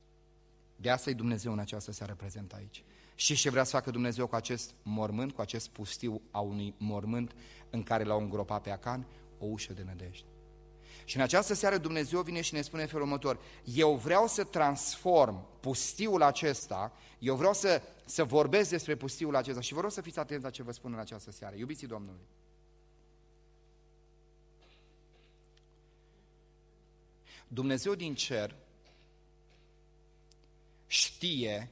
De asta e Dumnezeu în această seară prezent aici. Și ce vrea să facă Dumnezeu cu acest mormânt, cu acest pustiu a unui mormânt în care l-au îngropat pe Acan? O ușă de nădejde. Și în această seară Dumnezeu vine și ne spune în felul următor, eu vreau să transform pustiul acesta, eu vreau să, să vorbesc despre pustiul acesta și vă rog să fiți atenți la ce vă spun în această seară, iubiții Domnului. Dumnezeu din cer știe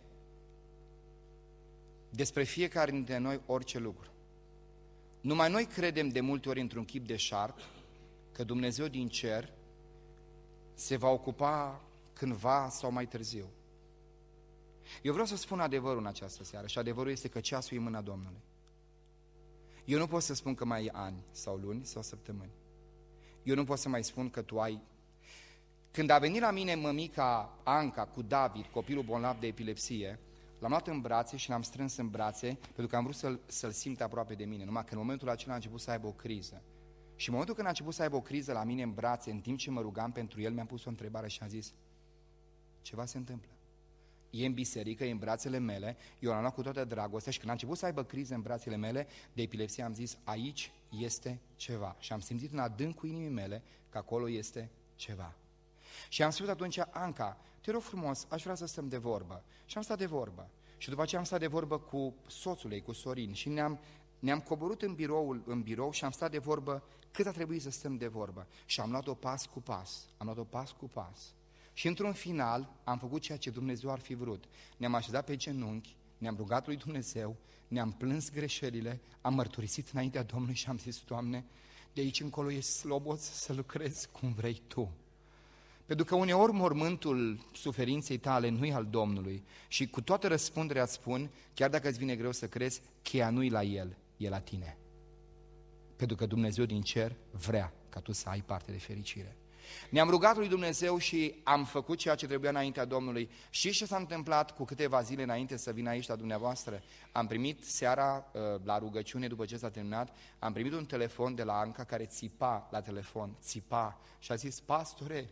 despre fiecare dintre noi orice lucru. Numai noi credem de multe ori într-un chip deșart că Dumnezeu din cer se va ocupa cândva sau mai târziu. Eu vreau să spun adevărul în această seară și adevărul este că ceasul e în mâna Domnului. Eu nu pot să spun că mai ai ani sau luni sau săptămâni. Eu nu pot să mai spun că tu ai... Când a venit la mine mămica Anca cu David, copilul bolnav de epilepsie, l-am luat în brațe și l-am strâns în brațe pentru că am vrut să-l, să-l simt aproape de mine. Numai că în momentul acela a început să aibă o criză. Și în momentul când a început să aibă o criză la mine în brațe, în timp ce mă rugam pentru el, mi-am pus o întrebare și am zis: ceva se întâmplă. E în biserică, e în brațele mele, eu l-am luat cu toată dragostea și când a început să aibă crize în brațele mele de epilepsie, am zis: aici este ceva. Și am simțit în adâncul inimii mele că acolo este ceva. Și am spus atunci: Anca, te rog frumos, aș vrea să stăm de vorbă. Și am stat de vorbă. Și după aceea am stat de vorbă cu soțul ei, cu Sorin, și ne-am, ne-am coborât în, biroul, în birou și am stat de vorbă cât a trebuit să stăm de vorbă. Și am luat-o pas cu pas, am luat-o pas cu pas. Și într-un final am făcut ceea ce Dumnezeu ar fi vrut. Ne-am așezat pe genunchi, ne-am rugat lui Dumnezeu, ne-am plâns greșelile, am mărturisit înaintea Domnului și am zis: Doamne, de aici încolo ești slobos să lucrezi cum vrei Tu. Pentru că uneori mormântul suferinței tale nu e al Domnului și cu toată răspunderea îți spun, chiar dacă îți vine greu să crezi, cheia nu-i la El, e la tine. Pentru că Dumnezeu din cer vrea ca tu să ai parte de fericire. Ne-am rugat lui Dumnezeu și am făcut ceea ce trebuia înaintea Domnului. Și ce s-a întâmplat cu câteva zile înainte să vin aici la dumneavoastră? Am primit seara la rugăciune, după ce s-a terminat, am primit un telefon de la Anca care țipa la telefon, țipa și a zis: pastore,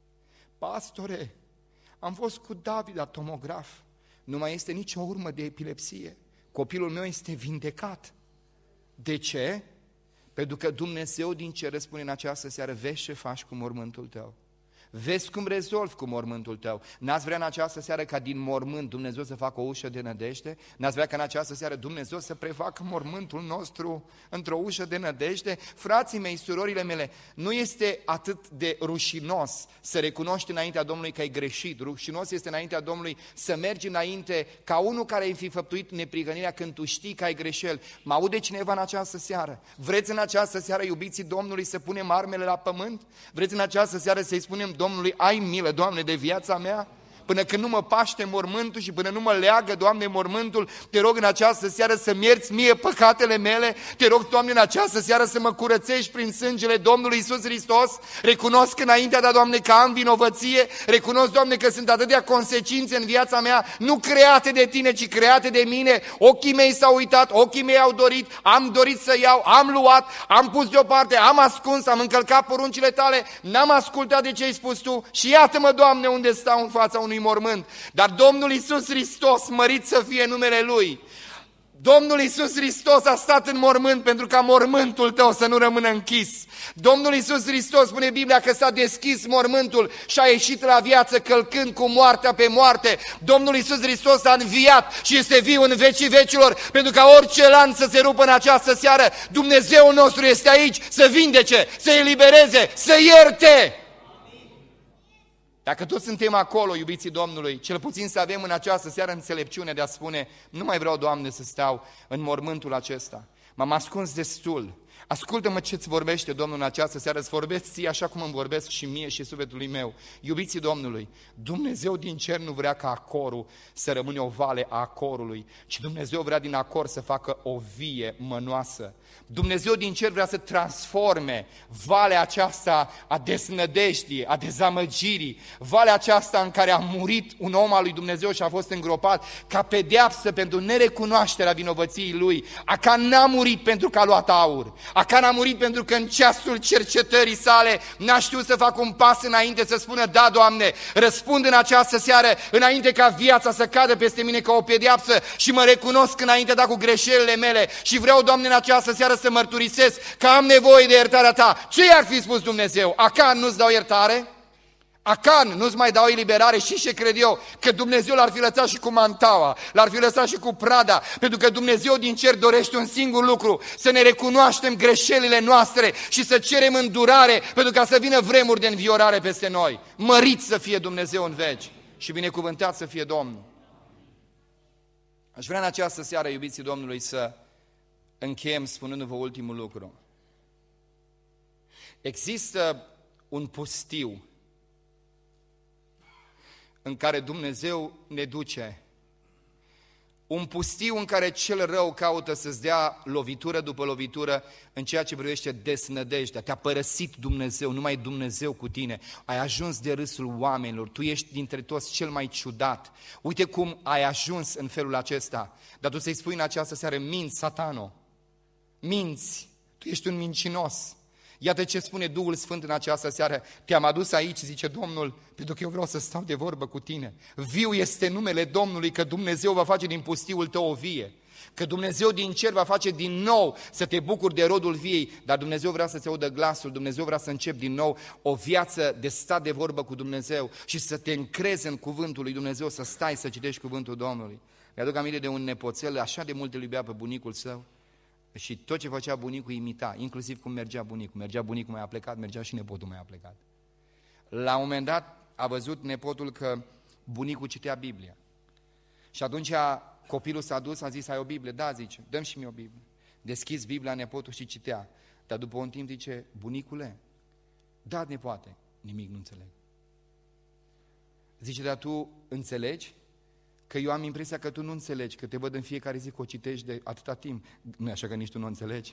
pastore, am fost cu David la tomograf, nu mai este nicio urmă de epilepsie, copilul meu este vindecat. De ce? Pentru că Dumnezeu din cer spune în această seară: vezi ce faci cu mormântul tău, vezi cum rezolvi cu mormântul tău. N-ați vrea în această seară ca din mormânt Dumnezeu să facă o ușă de nădejde? N-ați vrea ca în această seară Dumnezeu să prefacă mormântul nostru într-o ușă de nădejde? Frații mei, surorile mele, nu este atât de rușinos să recunoști înaintea Domnului că ai greșit. Rușinos este înaintea Domnului să mergi înainte ca unul care ai fi făptuit neprihănirea când tu știi că ai greșeli. Mă aude cineva în această seară? Vreți în această seară, iubiții Domnului, să punem armele la pământ? Vreți în această seară să-i spunem Domnului: ai milă, Doamne, de viața mea? Până când nu mă paște mormântul și până nu mă leagă, Doamne, mormântul, te rog în această seară să-mi ierți mie păcatele mele, te rog, Doamne, în această seară să mă curățești prin sângele Domnului Iisus Hristos. Recunosc înaintea Ta, Doamne, că am vinovăție, recunosc, Doamne, că sunt atâtea consecințe în viața mea, nu create de Tine, ci create de mine. Ochii mei s-au uitat, ochii mei au dorit, am dorit să iau, am luat, am pus deoparte, am ascuns, am încălcat poruncile Tale, n-am ascultat de ce ai spus Tu și iată-mă, Doamne, unde stau în fața unui mormânt. Dar Domnul Iisus Hristos, mărit să fie numele Lui, Domnul Iisus Hristos a stat în mormânt pentru ca mormântul tău să nu rămână închis. Domnul Iisus Hristos, spune Biblia, că s-a deschis mormântul și a ieșit la viață călcând cu moartea pe moarte. Domnul Iisus Hristos a înviat și este viu în vecii vecilor, pentru ca orice lanț să se rupă în această seară. Dumnezeul nostru este aici să vindece, să elibereze, să ierte. Dacă toți suntem acolo, iubiții Domnului, cel puțin să avem în această seară înțelepciune de a spune: nu mai vreau, Doamne, să stau în mormântul acesta. M-am ascuns destul. Ascultă-mă ce-ți vorbește Domnul în această seară, îți vorbesc ție așa cum îmi vorbesc și mie și sufletului meu. Iubiții Domnului, Dumnezeu din cer nu vrea ca acorul să rămâne o vale a acorului, ci Dumnezeu vrea din acor să facă o vie mănoasă. Dumnezeu din cer vrea să transforme valea aceasta a desnădejdii, a dezamăgirii, valea aceasta în care a murit un om al lui Dumnezeu și a fost îngropat ca pedeapsă pentru nerecunoașterea vinovăției lui. Acan n-a murit pentru că a luat aur, Acan a murit pentru că în ceasul cercetării sale n-a știut să facă un pas înainte, să spună: da, Doamne, răspund în această seară, înainte ca viața să cadă peste mine ca o pedeapsă și mă recunosc înainte Ta cu greșelile mele și vreau, Doamne, în această seară să mărturisesc că am nevoie de iertarea Ta. Ce i-ar fi spus Dumnezeu? Acan, nu-ți dau iertare? Acan, nu-ți mai dau eliberare? Și ce cred eu? Că Dumnezeu l-ar fi lăsat și cu mantaua, l-ar fi lăsat și cu prada, pentru că Dumnezeu din cer dorește un singur lucru: să ne recunoaștem greșelile noastre și să cerem îndurare, pentru ca să vină vremuri de înviorare peste noi. Mărit să fie Dumnezeu în veci și binecuvântat să fie Domnul. Aș vrea în această seară, iubiții Domnului, să încheiem spunându-vă ultimul lucru. Există un pustiu în care Dumnezeu ne duce Un pustiu în care cel rău caută să-ți dea lovitură după lovitură în ceea ce privește desnădejdea. Te-a părăsit Dumnezeu, nu mai e Dumnezeu cu tine. Ai ajuns de râsul oamenilor, tu ești dintre toți cel mai ciudat. Uite cum ai ajuns în felul acesta. Dar tu să-i spui în această seară, minți, satano, minți, tu ești un mincinos. Iată ce spune Duhul Sfânt în această seară. Te-am adus aici, zice Domnul, pentru că eu vreau să stau de vorbă cu tine. Viu este numele Domnului, că Dumnezeu va face din pustiul tău o vie. Că Dumnezeu din cer va face din nou să te bucuri de rodul viei. Dar Dumnezeu vrea să-ți audă glasul, Dumnezeu vrea să începi din nou o viață de stat de vorbă cu Dumnezeu și să te încrezi în cuvântul lui Dumnezeu, să stai să citești cuvântul Domnului. Mi-aduc aminte de un nepoțel, așa de mult îl iubea pe bunicul său. Și tot ce făcea bunicul imita, inclusiv cum mergea bunicul. Mergea bunicul, mai a plecat, mergea și nepotul mai a plecat. La un moment dat a văzut nepotul că bunicul citea Biblia. Și atunci copilul s-a dus, a zis, ai o Biblie? Da, zice, dă-mi și mie o Biblie. Deschis Biblia, nepotul și citea. Dar după un timp zice, bunicule, da, nepoate, nimic nu înțeleg. Zice, dar tu înțelegi? Că eu am impresia că tu nu înțelegi, că te văd în fiecare zi că o citești de atâta timp. Nu e așa că nici tu nu înțelegi?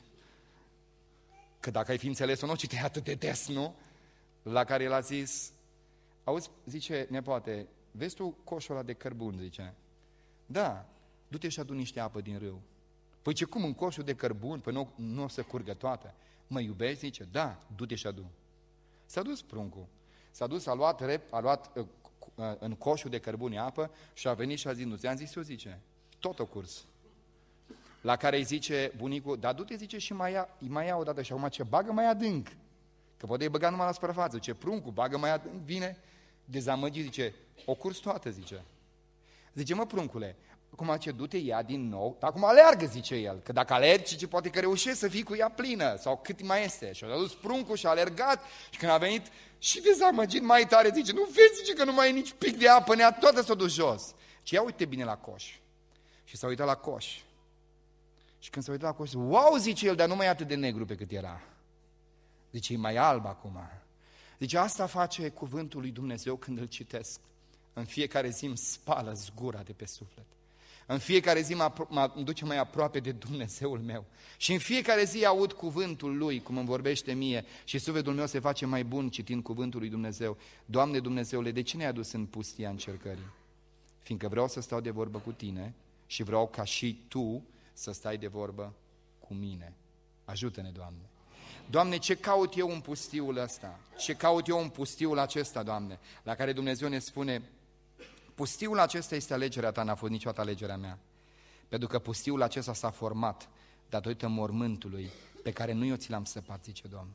Că dacă ai fi înțeles-o, nu o citeai atât de des, nu? La care el a zis, auzi, zice, nepoate, vezi tu coșul ăla de cărbuni, zice. Da, du-te și adu niște apă din râu. Păi ce, cum, în coșul de cărbuni? Păi nu, nu o să curgă toată. Mă iubești? Zice, da, du-te și adu. S-a dus pruncul. S-a dus, a luat, rep, a luat uh, în coșul de cărbuni apă și a venit și a zis, nu ți-am zis eu, zice, tot o curs. La care îi zice bunicul, dar du-te, zice, și mai ia, mai ia o dată și acum ce, bagă mai adânc, că poate îi băga numai la suprafață, zice, pruncul, bagă mai adânc, vine, dezamăgit, zice, o curs toată, zice. Zice, mă, pruncule, acum ce, du-te, ia din nou, dar acum aleargă, zice el, că dacă alergi, zice, poate că reușești să fii cu ea plină, sau cât mai este. Și a dus pruncul și a alergat și când a venit și dezamăgit mai tare, zice, nu vezi, zice, că nu mai e nici pic de apă, nea toată s-a dus jos. Și ia uite bine la coș. Și s-a uitat la coș. Și când s-a uitat la coș, wow, zice el, dar nu mai e atât de negru pe cât era. Zice, e mai alb acum. Zice, asta face cuvântul lui Dumnezeu când îl citesc. În fiecare zi îmi spală zgura de pe suflet. În fiecare zi mă, mă duce mai aproape de Dumnezeul meu. Și în fiecare zi aud cuvântul Lui, cum îmi vorbește mie, și sufletul meu se face mai bun citind cuvântul lui Dumnezeu. Doamne Dumnezeule, de ce ne-ai adus în pustia încercării? Fiindcă vreau să stau de vorbă cu Tine și vreau ca și Tu să stai de vorbă cu mine. Ajută-ne, Doamne! Doamne, ce caut eu în pustiul ăsta? Ce caut eu în pustiul acesta, Doamne? La care Dumnezeu ne spune, pustiul acesta este alegerea Ta, n-a fost niciodată alegerea mea. Pentru că pustiul acesta s-a format datorită mormântului pe care nu eu ți l-am săpat, zice Domnul.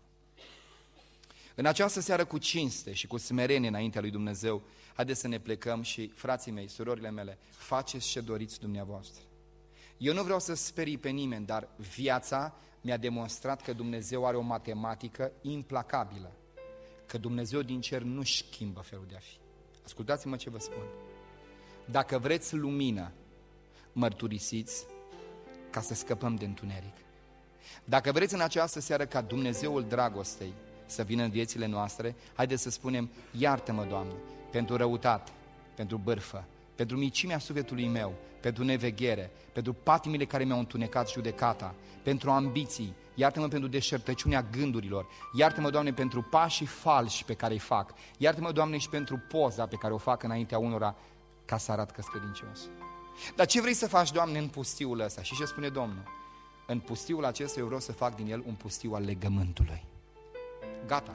În această seară cu cinste și cu smerenie înaintea lui Dumnezeu, haideți să ne plecăm și, frații mei, surorile mele, faceți ce doriți dumneavoastră. Eu nu vreau să sperii pe nimeni, dar viața mi-a demonstrat că Dumnezeu are o matematică implacabilă, că Dumnezeu din cer nu schimbă felul de a fi. Ascultați-mă ce vă spun. Dacă vreți lumină, mărturisiți ca să scăpăm de întuneric. Dacă vreți în această seară ca Dumnezeul dragostei să vină în viețile noastre, haideți să spunem, iartă-mă, Doamne, pentru răutate, pentru bârfă, pentru micimea sufletului meu, pentru neveghere, pentru patimile care mi-au întunecat judecata, pentru ambiții, iartă-mă pentru deșertăciunea gândurilor, iartă-mă, Doamne, pentru pașii falși pe care îi fac, iartă-mă, Doamne, și pentru poza pe care o fac înaintea unora ca să arăt că-s credincios. Dar ce vrei să faci, Doamne, în pustiul ăsta? Și ce spune Domnul? În pustiul acesta eu vreau să fac din el un pustiu al legământului. Gata.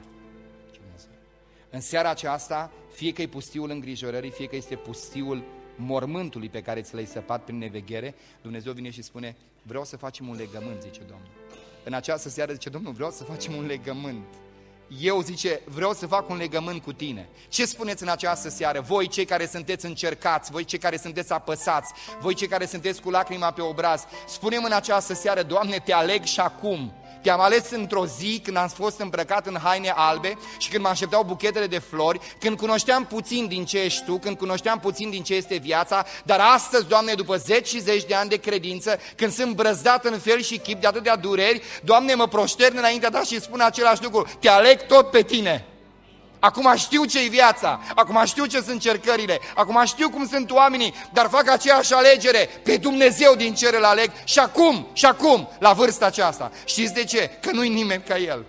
În seara aceasta, fie că e pustiul îngrijorării, fie că este pustiul mormântului pe care ți l-ai săpat prin neveghere, Dumnezeu vine și spune, vreau să facem un legământ, zice Domnul. În această seară zice Domnul, vreau să facem un legământ. Eu, zice, vreau să fac un legământ cu tine. Ce spuneți în această seară? Voi cei care sunteți încercați, voi cei care sunteți apăsați, voi cei care sunteți cu lacrima pe obraz, spunem în această seară, Doamne, te aleg și acum. Te-am ales într-o zi când am fost îmbrăcat în haine albe și când mă așteptau buchetele de flori, când cunoșteam puțin din ce ești Tu, când cunoșteam puțin din ce este viața, dar astăzi, Doamne, după zeci și zeci de ani de credință, când sunt brăzdat în fel și chip de atâtea dureri, Doamne, mă proștern înaintea Ta și spun același lucru, te aleg tot pe Tine. Acum știu ce-i viața, acum știu ce sunt încercările, acum știu cum sunt oamenii, dar fac aceeași alegere, pe Dumnezeu din cer îl aleg și acum, și acum, la vârsta aceasta. Știți de ce? Că nu-i nimeni ca El.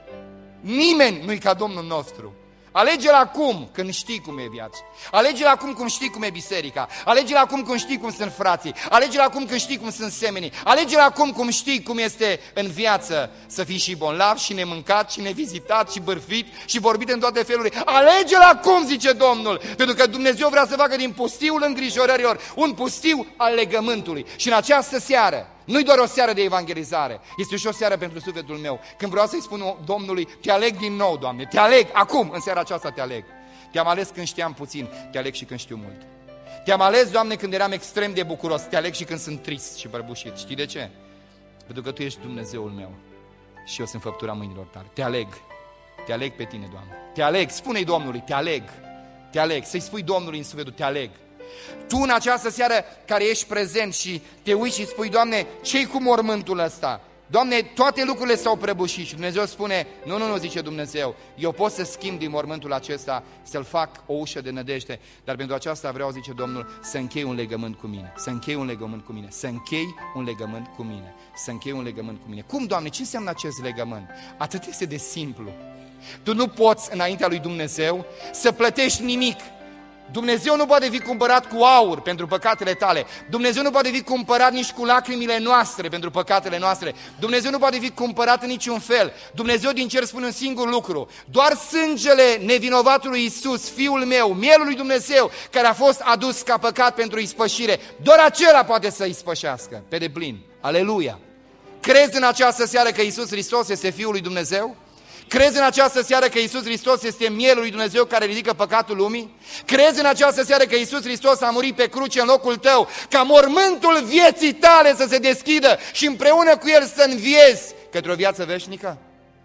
Nimeni nu-i ca Domnul nostru. Alege-l acum când știi cum e viața. Alege-l acum când știi cum e biserica. Alege-l acum când știi cum sunt frații. Alege-l acum când știi cum sunt semenii. Alege-l acum cum știi cum este în viață să fii și bonlav, și nemâncat, și nevizitat, și bârfit, și vorbit în toate felurile. Alege-l acum, zice Domnul, pentru că Dumnezeu vrea să facă din pustiul îngrijorărilor un pustiu al legământului. Și în această seară, nu-i doar o seară de evangelizare, este și o seară pentru sufletul meu. Când vreau să-i spun Domnului, te aleg din nou, Doamne, te aleg, acum, în seara aceasta te aleg. Te-am ales când știam puțin, te aleg și când știu mult. Te-am ales, Doamne, când eram extrem de bucuros, te aleg și când sunt trist și prăbușit. Știi de ce? Pentru că Tu ești Dumnezeul meu și eu sunt făptura mâinilor Tale. Te aleg, te aleg pe Tine, Doamne. Te aleg, spune-i Domnului, te aleg, te aleg. Să-i spui Domnului în sufletul, te aleg. Tu în această seară care ești prezent și te uiți și spui, Doamne, ce-i cu mormântul ăsta? Doamne, toate lucrurile s-au prăbușit și Dumnezeu spune, nu, nu, nu, zice Dumnezeu, eu pot să schimb din mormântul acesta, să-l fac o ușă de nădejde, dar pentru aceasta vreau, zice Domnul, să închei un legământ cu mine, să închei un legământ cu mine, să închei un legământ cu mine, să închei un legământ cu mine. Cum, Doamne, ce înseamnă acest legământ? Atât este de simplu. Tu nu poți înaintea lui Dumnezeu să plătești nimic. Dumnezeu nu poate fi cumpărat cu aur pentru păcatele tale. Dumnezeu nu poate fi cumpărat nici cu lacrimile noastre pentru păcatele noastre. Dumnezeu nu poate fi cumpărat în niciun fel. Dumnezeu din cer spune un singur lucru: doar sângele nevinovatului Iisus, Fiul meu, Mielul lui Dumnezeu, care a fost adus ca păcat pentru ispășire, doar acela poate să ispășească pe deplin. Aleluia! Crezi în această seară că Iisus Hristos este Fiul lui Dumnezeu? Crezi în această seară că Iisus Hristos este Mielul lui Dumnezeu care ridică păcatul lumii? Crezi în această seară că Iisus Hristos a murit pe cruce în locul tău, ca mormântul vieții tale să se deschidă și împreună cu El să înviezi către o viață veșnică?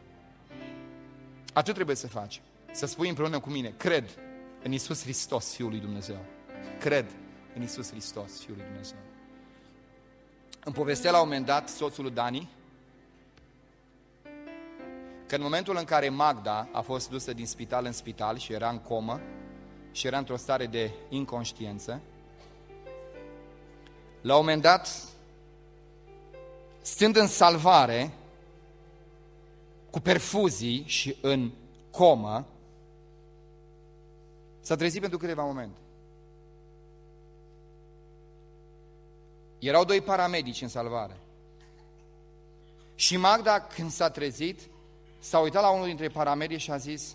Atât trebuie să faci, să spui împreună cu mine: cred în Iisus Hristos, Fiul lui Dumnezeu. Cred în Iisus Hristos, Fiul lui Dumnezeu. Îmi povestea la un moment dat soțul lui Dani că în momentul în care Magda a fost dusă din spital în spital și era în comă și era într-o stare de inconștiență, la un moment dat, stând în salvare, cu perfuzii și în comă, s-a trezit pentru câteva momente. Erau doi paramedici în salvare. Și Magda, când s-a trezit, s-a uitat la unul dintre paramedici și a zis: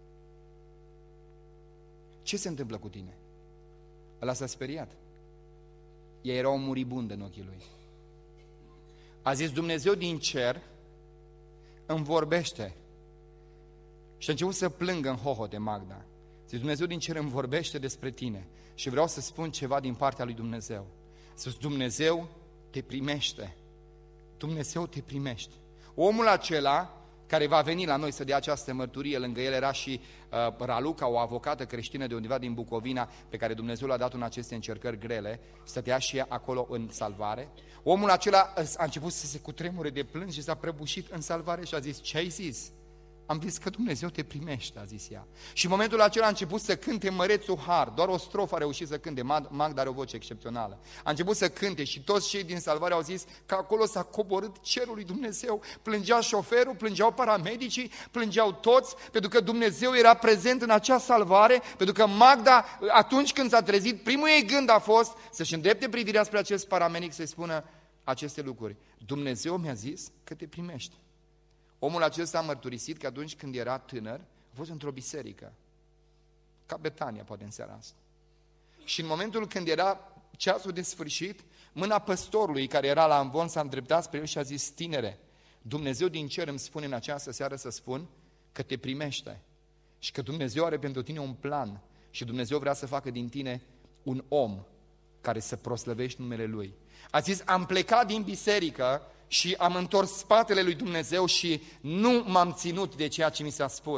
ce se întâmplă cu tine? Ăla s-a speriat. Ea era o muribundă în ochii lui. A zis: Dumnezeu din cer îmi vorbește. Și a început să plângă în hohote Magda. Zis: Dumnezeu din cer îmi vorbește despre tine și vreau să spun ceva din partea lui Dumnezeu. Zis: Dumnezeu te primește. Dumnezeu te primește. Omul acela care va veni la noi să dea această mărturie, lângă el era și uh, Raluca, o avocată creștină de undeva din Bucovina, pe care Dumnezeu l-a dat în aceste încercări grele, stătea și ea acolo în salvare. Omul acela a început să se cutremure de plâns și s-a prăbușit în salvare și a zis: ce ai zis? Am zis că Dumnezeu te primește, a zis ea. Și în momentul acela a început să cânte Mărețul Har, doar o strofă a reușit să cânte, Magda are o voce excepțională. A început să cânte și toți cei din salvare au zis că acolo s-a coborât cerul lui Dumnezeu. Plângea șoferul, plângeau paramedicii, plângeau toți, pentru că Dumnezeu era prezent în acea salvare, pentru că Magda, atunci când s-a trezit, primul ei gând a fost să-și îndrepte privirea spre acest paramedic, să-i spună aceste lucruri: Dumnezeu mi-a zis că te primește. Omul acesta a mărturisit că atunci când era tânăr, a fost într-o biserică, ca Betania, poate în seara asta. Și în momentul când era ceasul de sfârșit, mâna păstorului care era la amvon s-a îndreptat spre el și a zis: tinere, Dumnezeu din cer îmi spune în această seară să spun că te primește și că Dumnezeu are pentru tine un plan și Dumnezeu vrea să facă din tine un om care să proslăvești numele Lui. A zis: am plecat din biserică și am întors spatele lui Dumnezeu și nu m-am ținut de ceea ce mi s-a spus.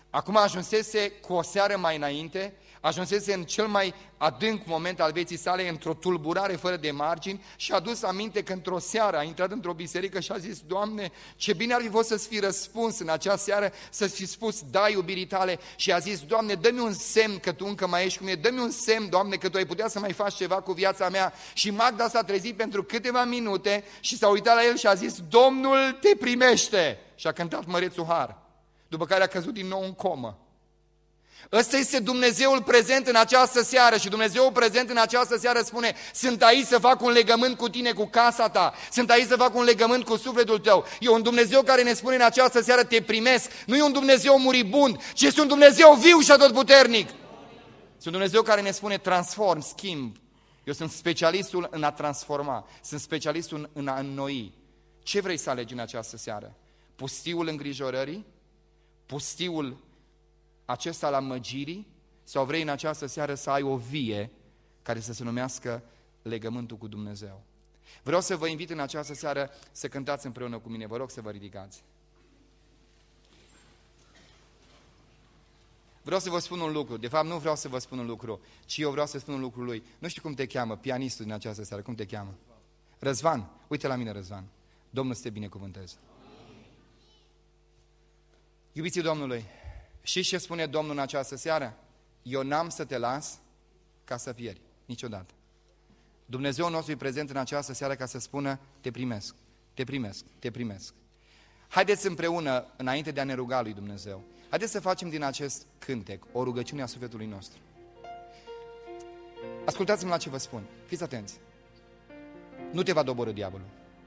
Acum ajunsese cu o seară mai înainte, ajunsese în cel mai adânc moment al vieții sale, într-o tulburare fără de margini și a adus aminte că într-o seară a intrat într-o biserică și a zis: Doamne, ce bine ar fi fost să-ți fi răspuns în acea seară, să-ți fi spus da iubirii tale, și a zis: Doamne, dă-mi un semn că Tu încă mai ești cu mine, dă-mi un semn, Doamne, că Tu ai putea să mai faci ceva cu viața mea. Și Magda s-a trezit pentru câteva minute și s-a uitat la el și a zis: Domnul te primește! Și a cântat Mărețul Har, după care a căzut din nou în comă. Ăsta este Dumnezeul prezent în această seară și Dumnezeul prezent în această seară spune: sunt aici să fac un legământ cu tine, cu casa ta, sunt aici să fac un legământ cu sufletul tău. E un Dumnezeu care ne spune în această seară: te primesc. Nu e un Dumnezeu muribund, ci este un Dumnezeu viu și atotputernic. Este un Dumnezeu care ne spune: transform, schimb. Eu sunt specialistul în a transforma, sunt specialistul în a înnoi. Ce vrei să alegi în această seară? Pustiul îngrijorării? Pustiul acesta la măgirii? Sau vrei în această seară să ai o vie care să se numească legământul cu Dumnezeu? Vreau să vă invit în această seară să cântați împreună cu mine. Vă rog să vă ridicați. Vreau să vă spun un lucru. De fapt, nu vreau să vă spun un lucru, ci eu vreau să spun un lucru lui. Nu știu cum te cheamă, pianistul din această seară. Cum te cheamă? Răzvan. Uite la mine, Răzvan. Domnul să te binecuvânteze. Iubiții Domnului, știți ce spune Domnul în această seară? Eu n-am să te las ca să pieri, niciodată. Dumnezeul nostru e prezent în această seară ca să spună: te primesc, te primesc, te primesc. Haideți împreună, înainte de a ne ruga lui Dumnezeu, haideți să facem din acest cântec o rugăciune a sufletului nostru. Ascultați-mă la ce vă spun, fiți atenți. Nu te va doborî diavolul.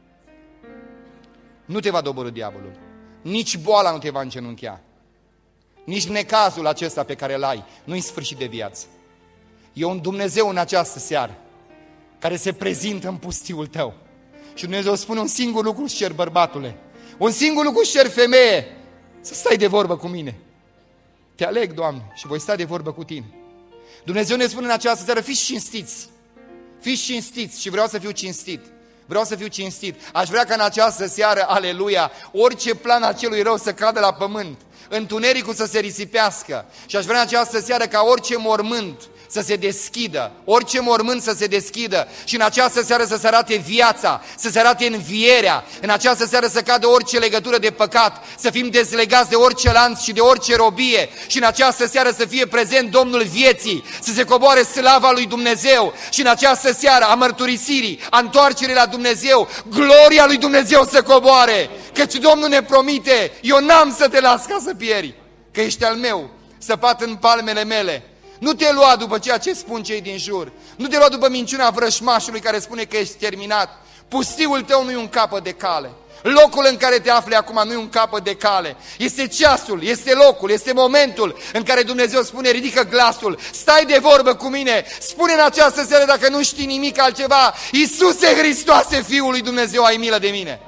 Nu te va doborî diavolul. Nici boala nu te va îngenunchea. Nici necazul acesta pe care îl ai nu-i sfârșit de viață. E un Dumnezeu în această seară care se prezintă în pustiul tău. Și Dumnezeu spune un singur lucru: îți cer, bărbatule, un singur lucru îți cer, femeie, să stai de vorbă cu mine. Te aleg, Doamne, și voi sta de vorbă cu tine. Dumnezeu ne spune în această seară: fiți cinstiți, fiți cinstiți. Și vreau să fiu cinstit. Vreau să fiu cinstit. Aș vrea ca în această seară, aleluia, orice plan a celui rău să cadă la pământ, întunericul să se risipească. Și aș vrea în această seară ca orice mormânt să se deschidă, orice mormânt să se deschidă și în această seară să se arate viața, să se arate învierea, în această seară să cadă orice legătură de păcat, să fim dezlegați de orice lanț și de orice robie și în această seară să fie prezent Domnul vieții, să se coboare slava lui Dumnezeu și în această seară a mărturisirii, a întoarcerii la Dumnezeu, gloria lui Dumnezeu să coboare, căci Domnul ne promite: eu n-am să te las ca să pieri, că ești al meu, săpat în palmele mele. Nu te lua după ceea ce spun cei din jur. Nu te lua după minciuna vrășmașului care spune că ești terminat. Pustiul tău nu e un capăt de cale. Locul în care te afli acum nu e un capăt de cale. Este ceasul, este locul, este momentul în care Dumnezeu spune: ridică glasul, stai de vorbă cu mine, spune în această seară, dacă nu știi nimic altceva: Iisuse Hristoase, Fiul lui Dumnezeu, ai milă de mine.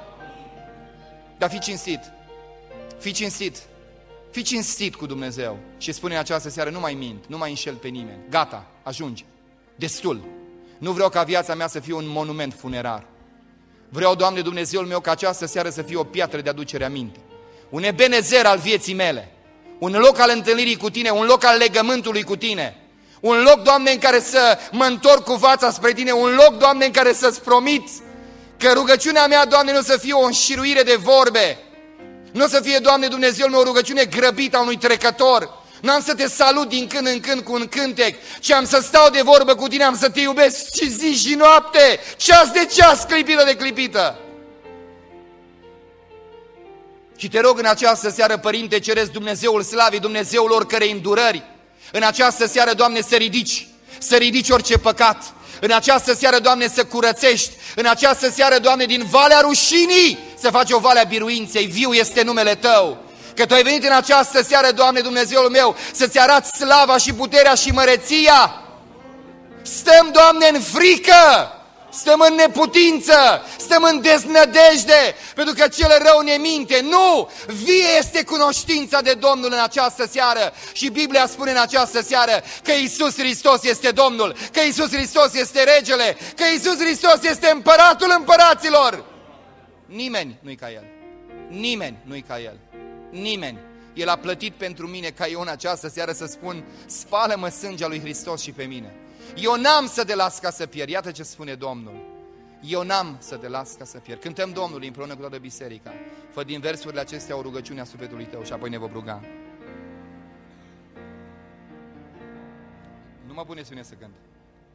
Dar fii cinstit, fii cinstit. Fii cinstit cu Dumnezeu și spune în această seară: nu mai mint, nu mai înșel pe nimeni. Gata, ajunge, destul. Nu vreau ca viața mea să fie un monument funerar. Vreau, Doamne Dumnezeul meu, ca această seară să fie o piatră de aducere aminte, un Ebenezer al vieții mele, un loc al întâlnirii cu Tine, un loc al legământului cu Tine, un loc, Doamne, în care să mă întorc cu fața spre Tine, un loc, Doamne, în care să-ți promit că rugăciunea mea, Doamne, nu o să fie o înșiruire de vorbe. Nu o să fie, Doamne Dumnezeul meu, o rugăciune grăbită a unui trecător. Nu am să te salut din când în când cu un cântec, ci am să stau de vorbă cu tine, am să te iubesc și zi și noapte, ceas de ceas, clipită de clipită. Și te rog în această seară, Părinte Ceresc, Dumnezeul Slavii, Dumnezeul oricărei îndurări, în această seară, Doamne, să ridici, să ridici orice păcat. În această seară, Doamne, să curățești. În această seară, Doamne, din valea rușinii să faci o valea biruinței. Viu este numele Tău. Că Tu ai venit în această seară, Doamne Dumnezeul meu, să-ți arăți slava și puterea și măreția. Stăm, Doamne, în frică, stăm în neputință, stăm în deznădejde, pentru că cel rău ne minte. Nu! Vie este cunoștința de Domnul în această seară. Și Biblia spune în această seară că Iisus Hristos este Domnul, că Iisus Hristos este Regele, că Iisus Hristos este Împăratul împăraților. Nimeni nu-i ca El. Nimeni nu-i ca El. Nimeni. El a plătit pentru mine ca eu în această seară să spun: spală-mă sângea lui Hristos și pe mine. Eu n-am să te las ca să pierd. Iată ce spune Domnul. Eu n-am să te las ca să pierd. Cântăm Domnului împreună cu toată biserica. Fă din versurile acestea o rugăciune a sufletului tău și apoi ne vom ruga. Nu mă pune sune să cânt.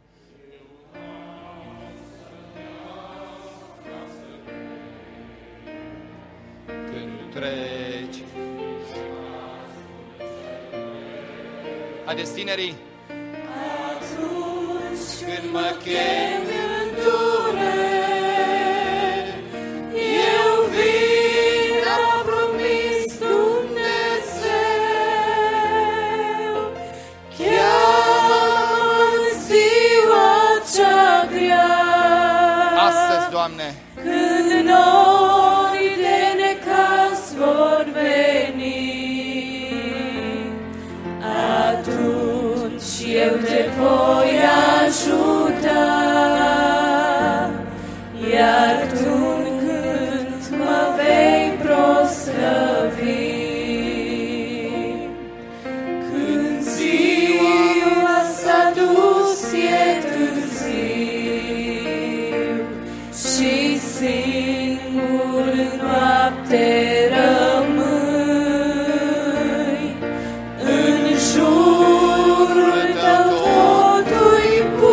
Când treci. Haideți, tinerii. Atunci când mă chem în dureri, eu vin, a promis Dumnezeu. Cheamă în ziua cea grea, Astăzi, Doamne, când nori de necaz vor veni. Atunci eu te voi ajuta, iar tu când mă vei proslăvi. Când ziua s-a dus e târziu și singur în noapte rămâi, în jurul tău totul-i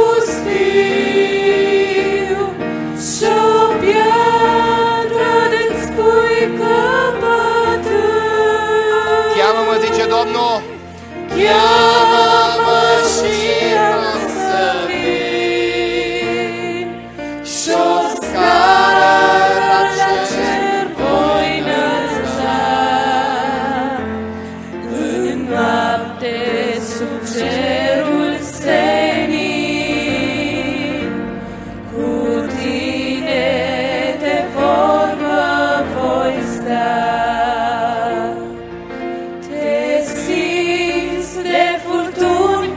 pustiu și-o piatră de-ți pui căpătâi. cheamă-mă, zice Domnul. Cheamă-mă și am să vin, și-o scară la cer voi înălța. În noapte sub cerul senin, cu tine de vorbă voi sta. Te simți de furtuni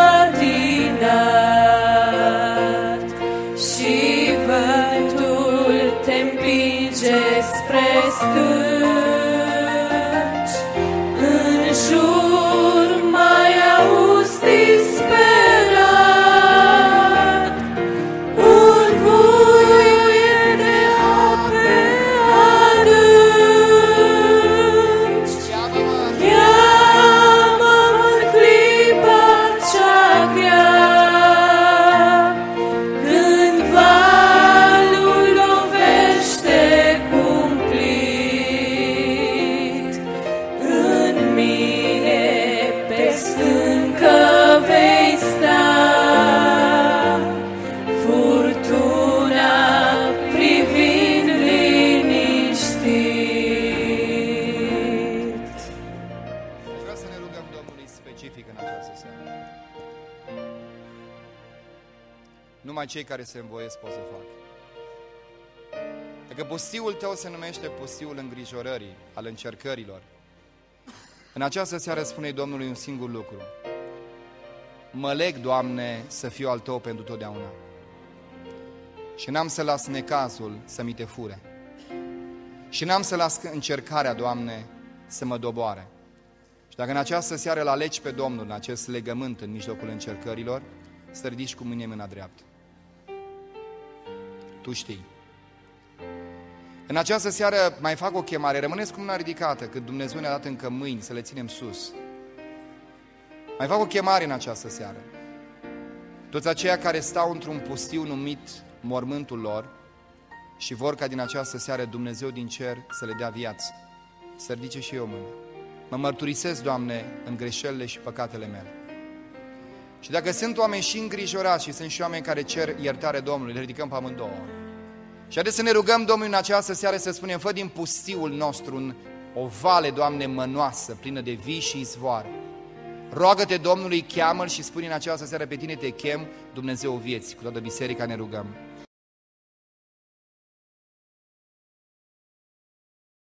clătinat și vântul te împinge spre stânci. În jur mai auzi disperat un vuiet de ape adânci. Cheamă-mă în clipa cea grea, când valul lovește cumplit. În mine pe stâncă vei sta, furtuna privind liniștit. Vreau să ne rugăm Domnului specific în această seară. Numai cei care se învoiesc pot să facă. Dacă pustiul tău se numește pustiul îngrijorării, al încercărilor, în această seară spune Domnului un singur lucru: mă leg, Doamne, să fiu al Tău pentru totdeauna și n-am să las necazul să mi te fure și n-am să las încercarea, Doamne, să mă doboare. Și dacă în această seară îl alegi pe Domnul în acest legământ în mijlocul încercărilor, să te ridici cu mâine în mâna dreaptă. Tu știi. În această seară mai fac o chemare, rămâneți cu mâna ridicată, că Dumnezeu ne-a dat încă mâini să le ținem sus. Mai fac o chemare în această seară. Toți aceia care stau într-un pustiu numit mormântul lor și vor ca din această seară Dumnezeu din cer să le dea viață, să ridice și eu mâna. Mă mărturisesc, Doamne, în greșelile și păcatele mele. Și dacă sunt oameni și îngrijorați și sunt și oameni care cer iertare Domnului, le ridicăm pe amândouă. Și haideți să ne rugăm Domnului în această seară să spunem: fă din pustiul nostru în o vale, Doamne, mănoasă, plină de vii și izvoare. Roagă-te Domnului, cheamă-L și spune în această seară: pe tine te chem, Dumnezeu vieții. Cu toată biserica ne rugăm.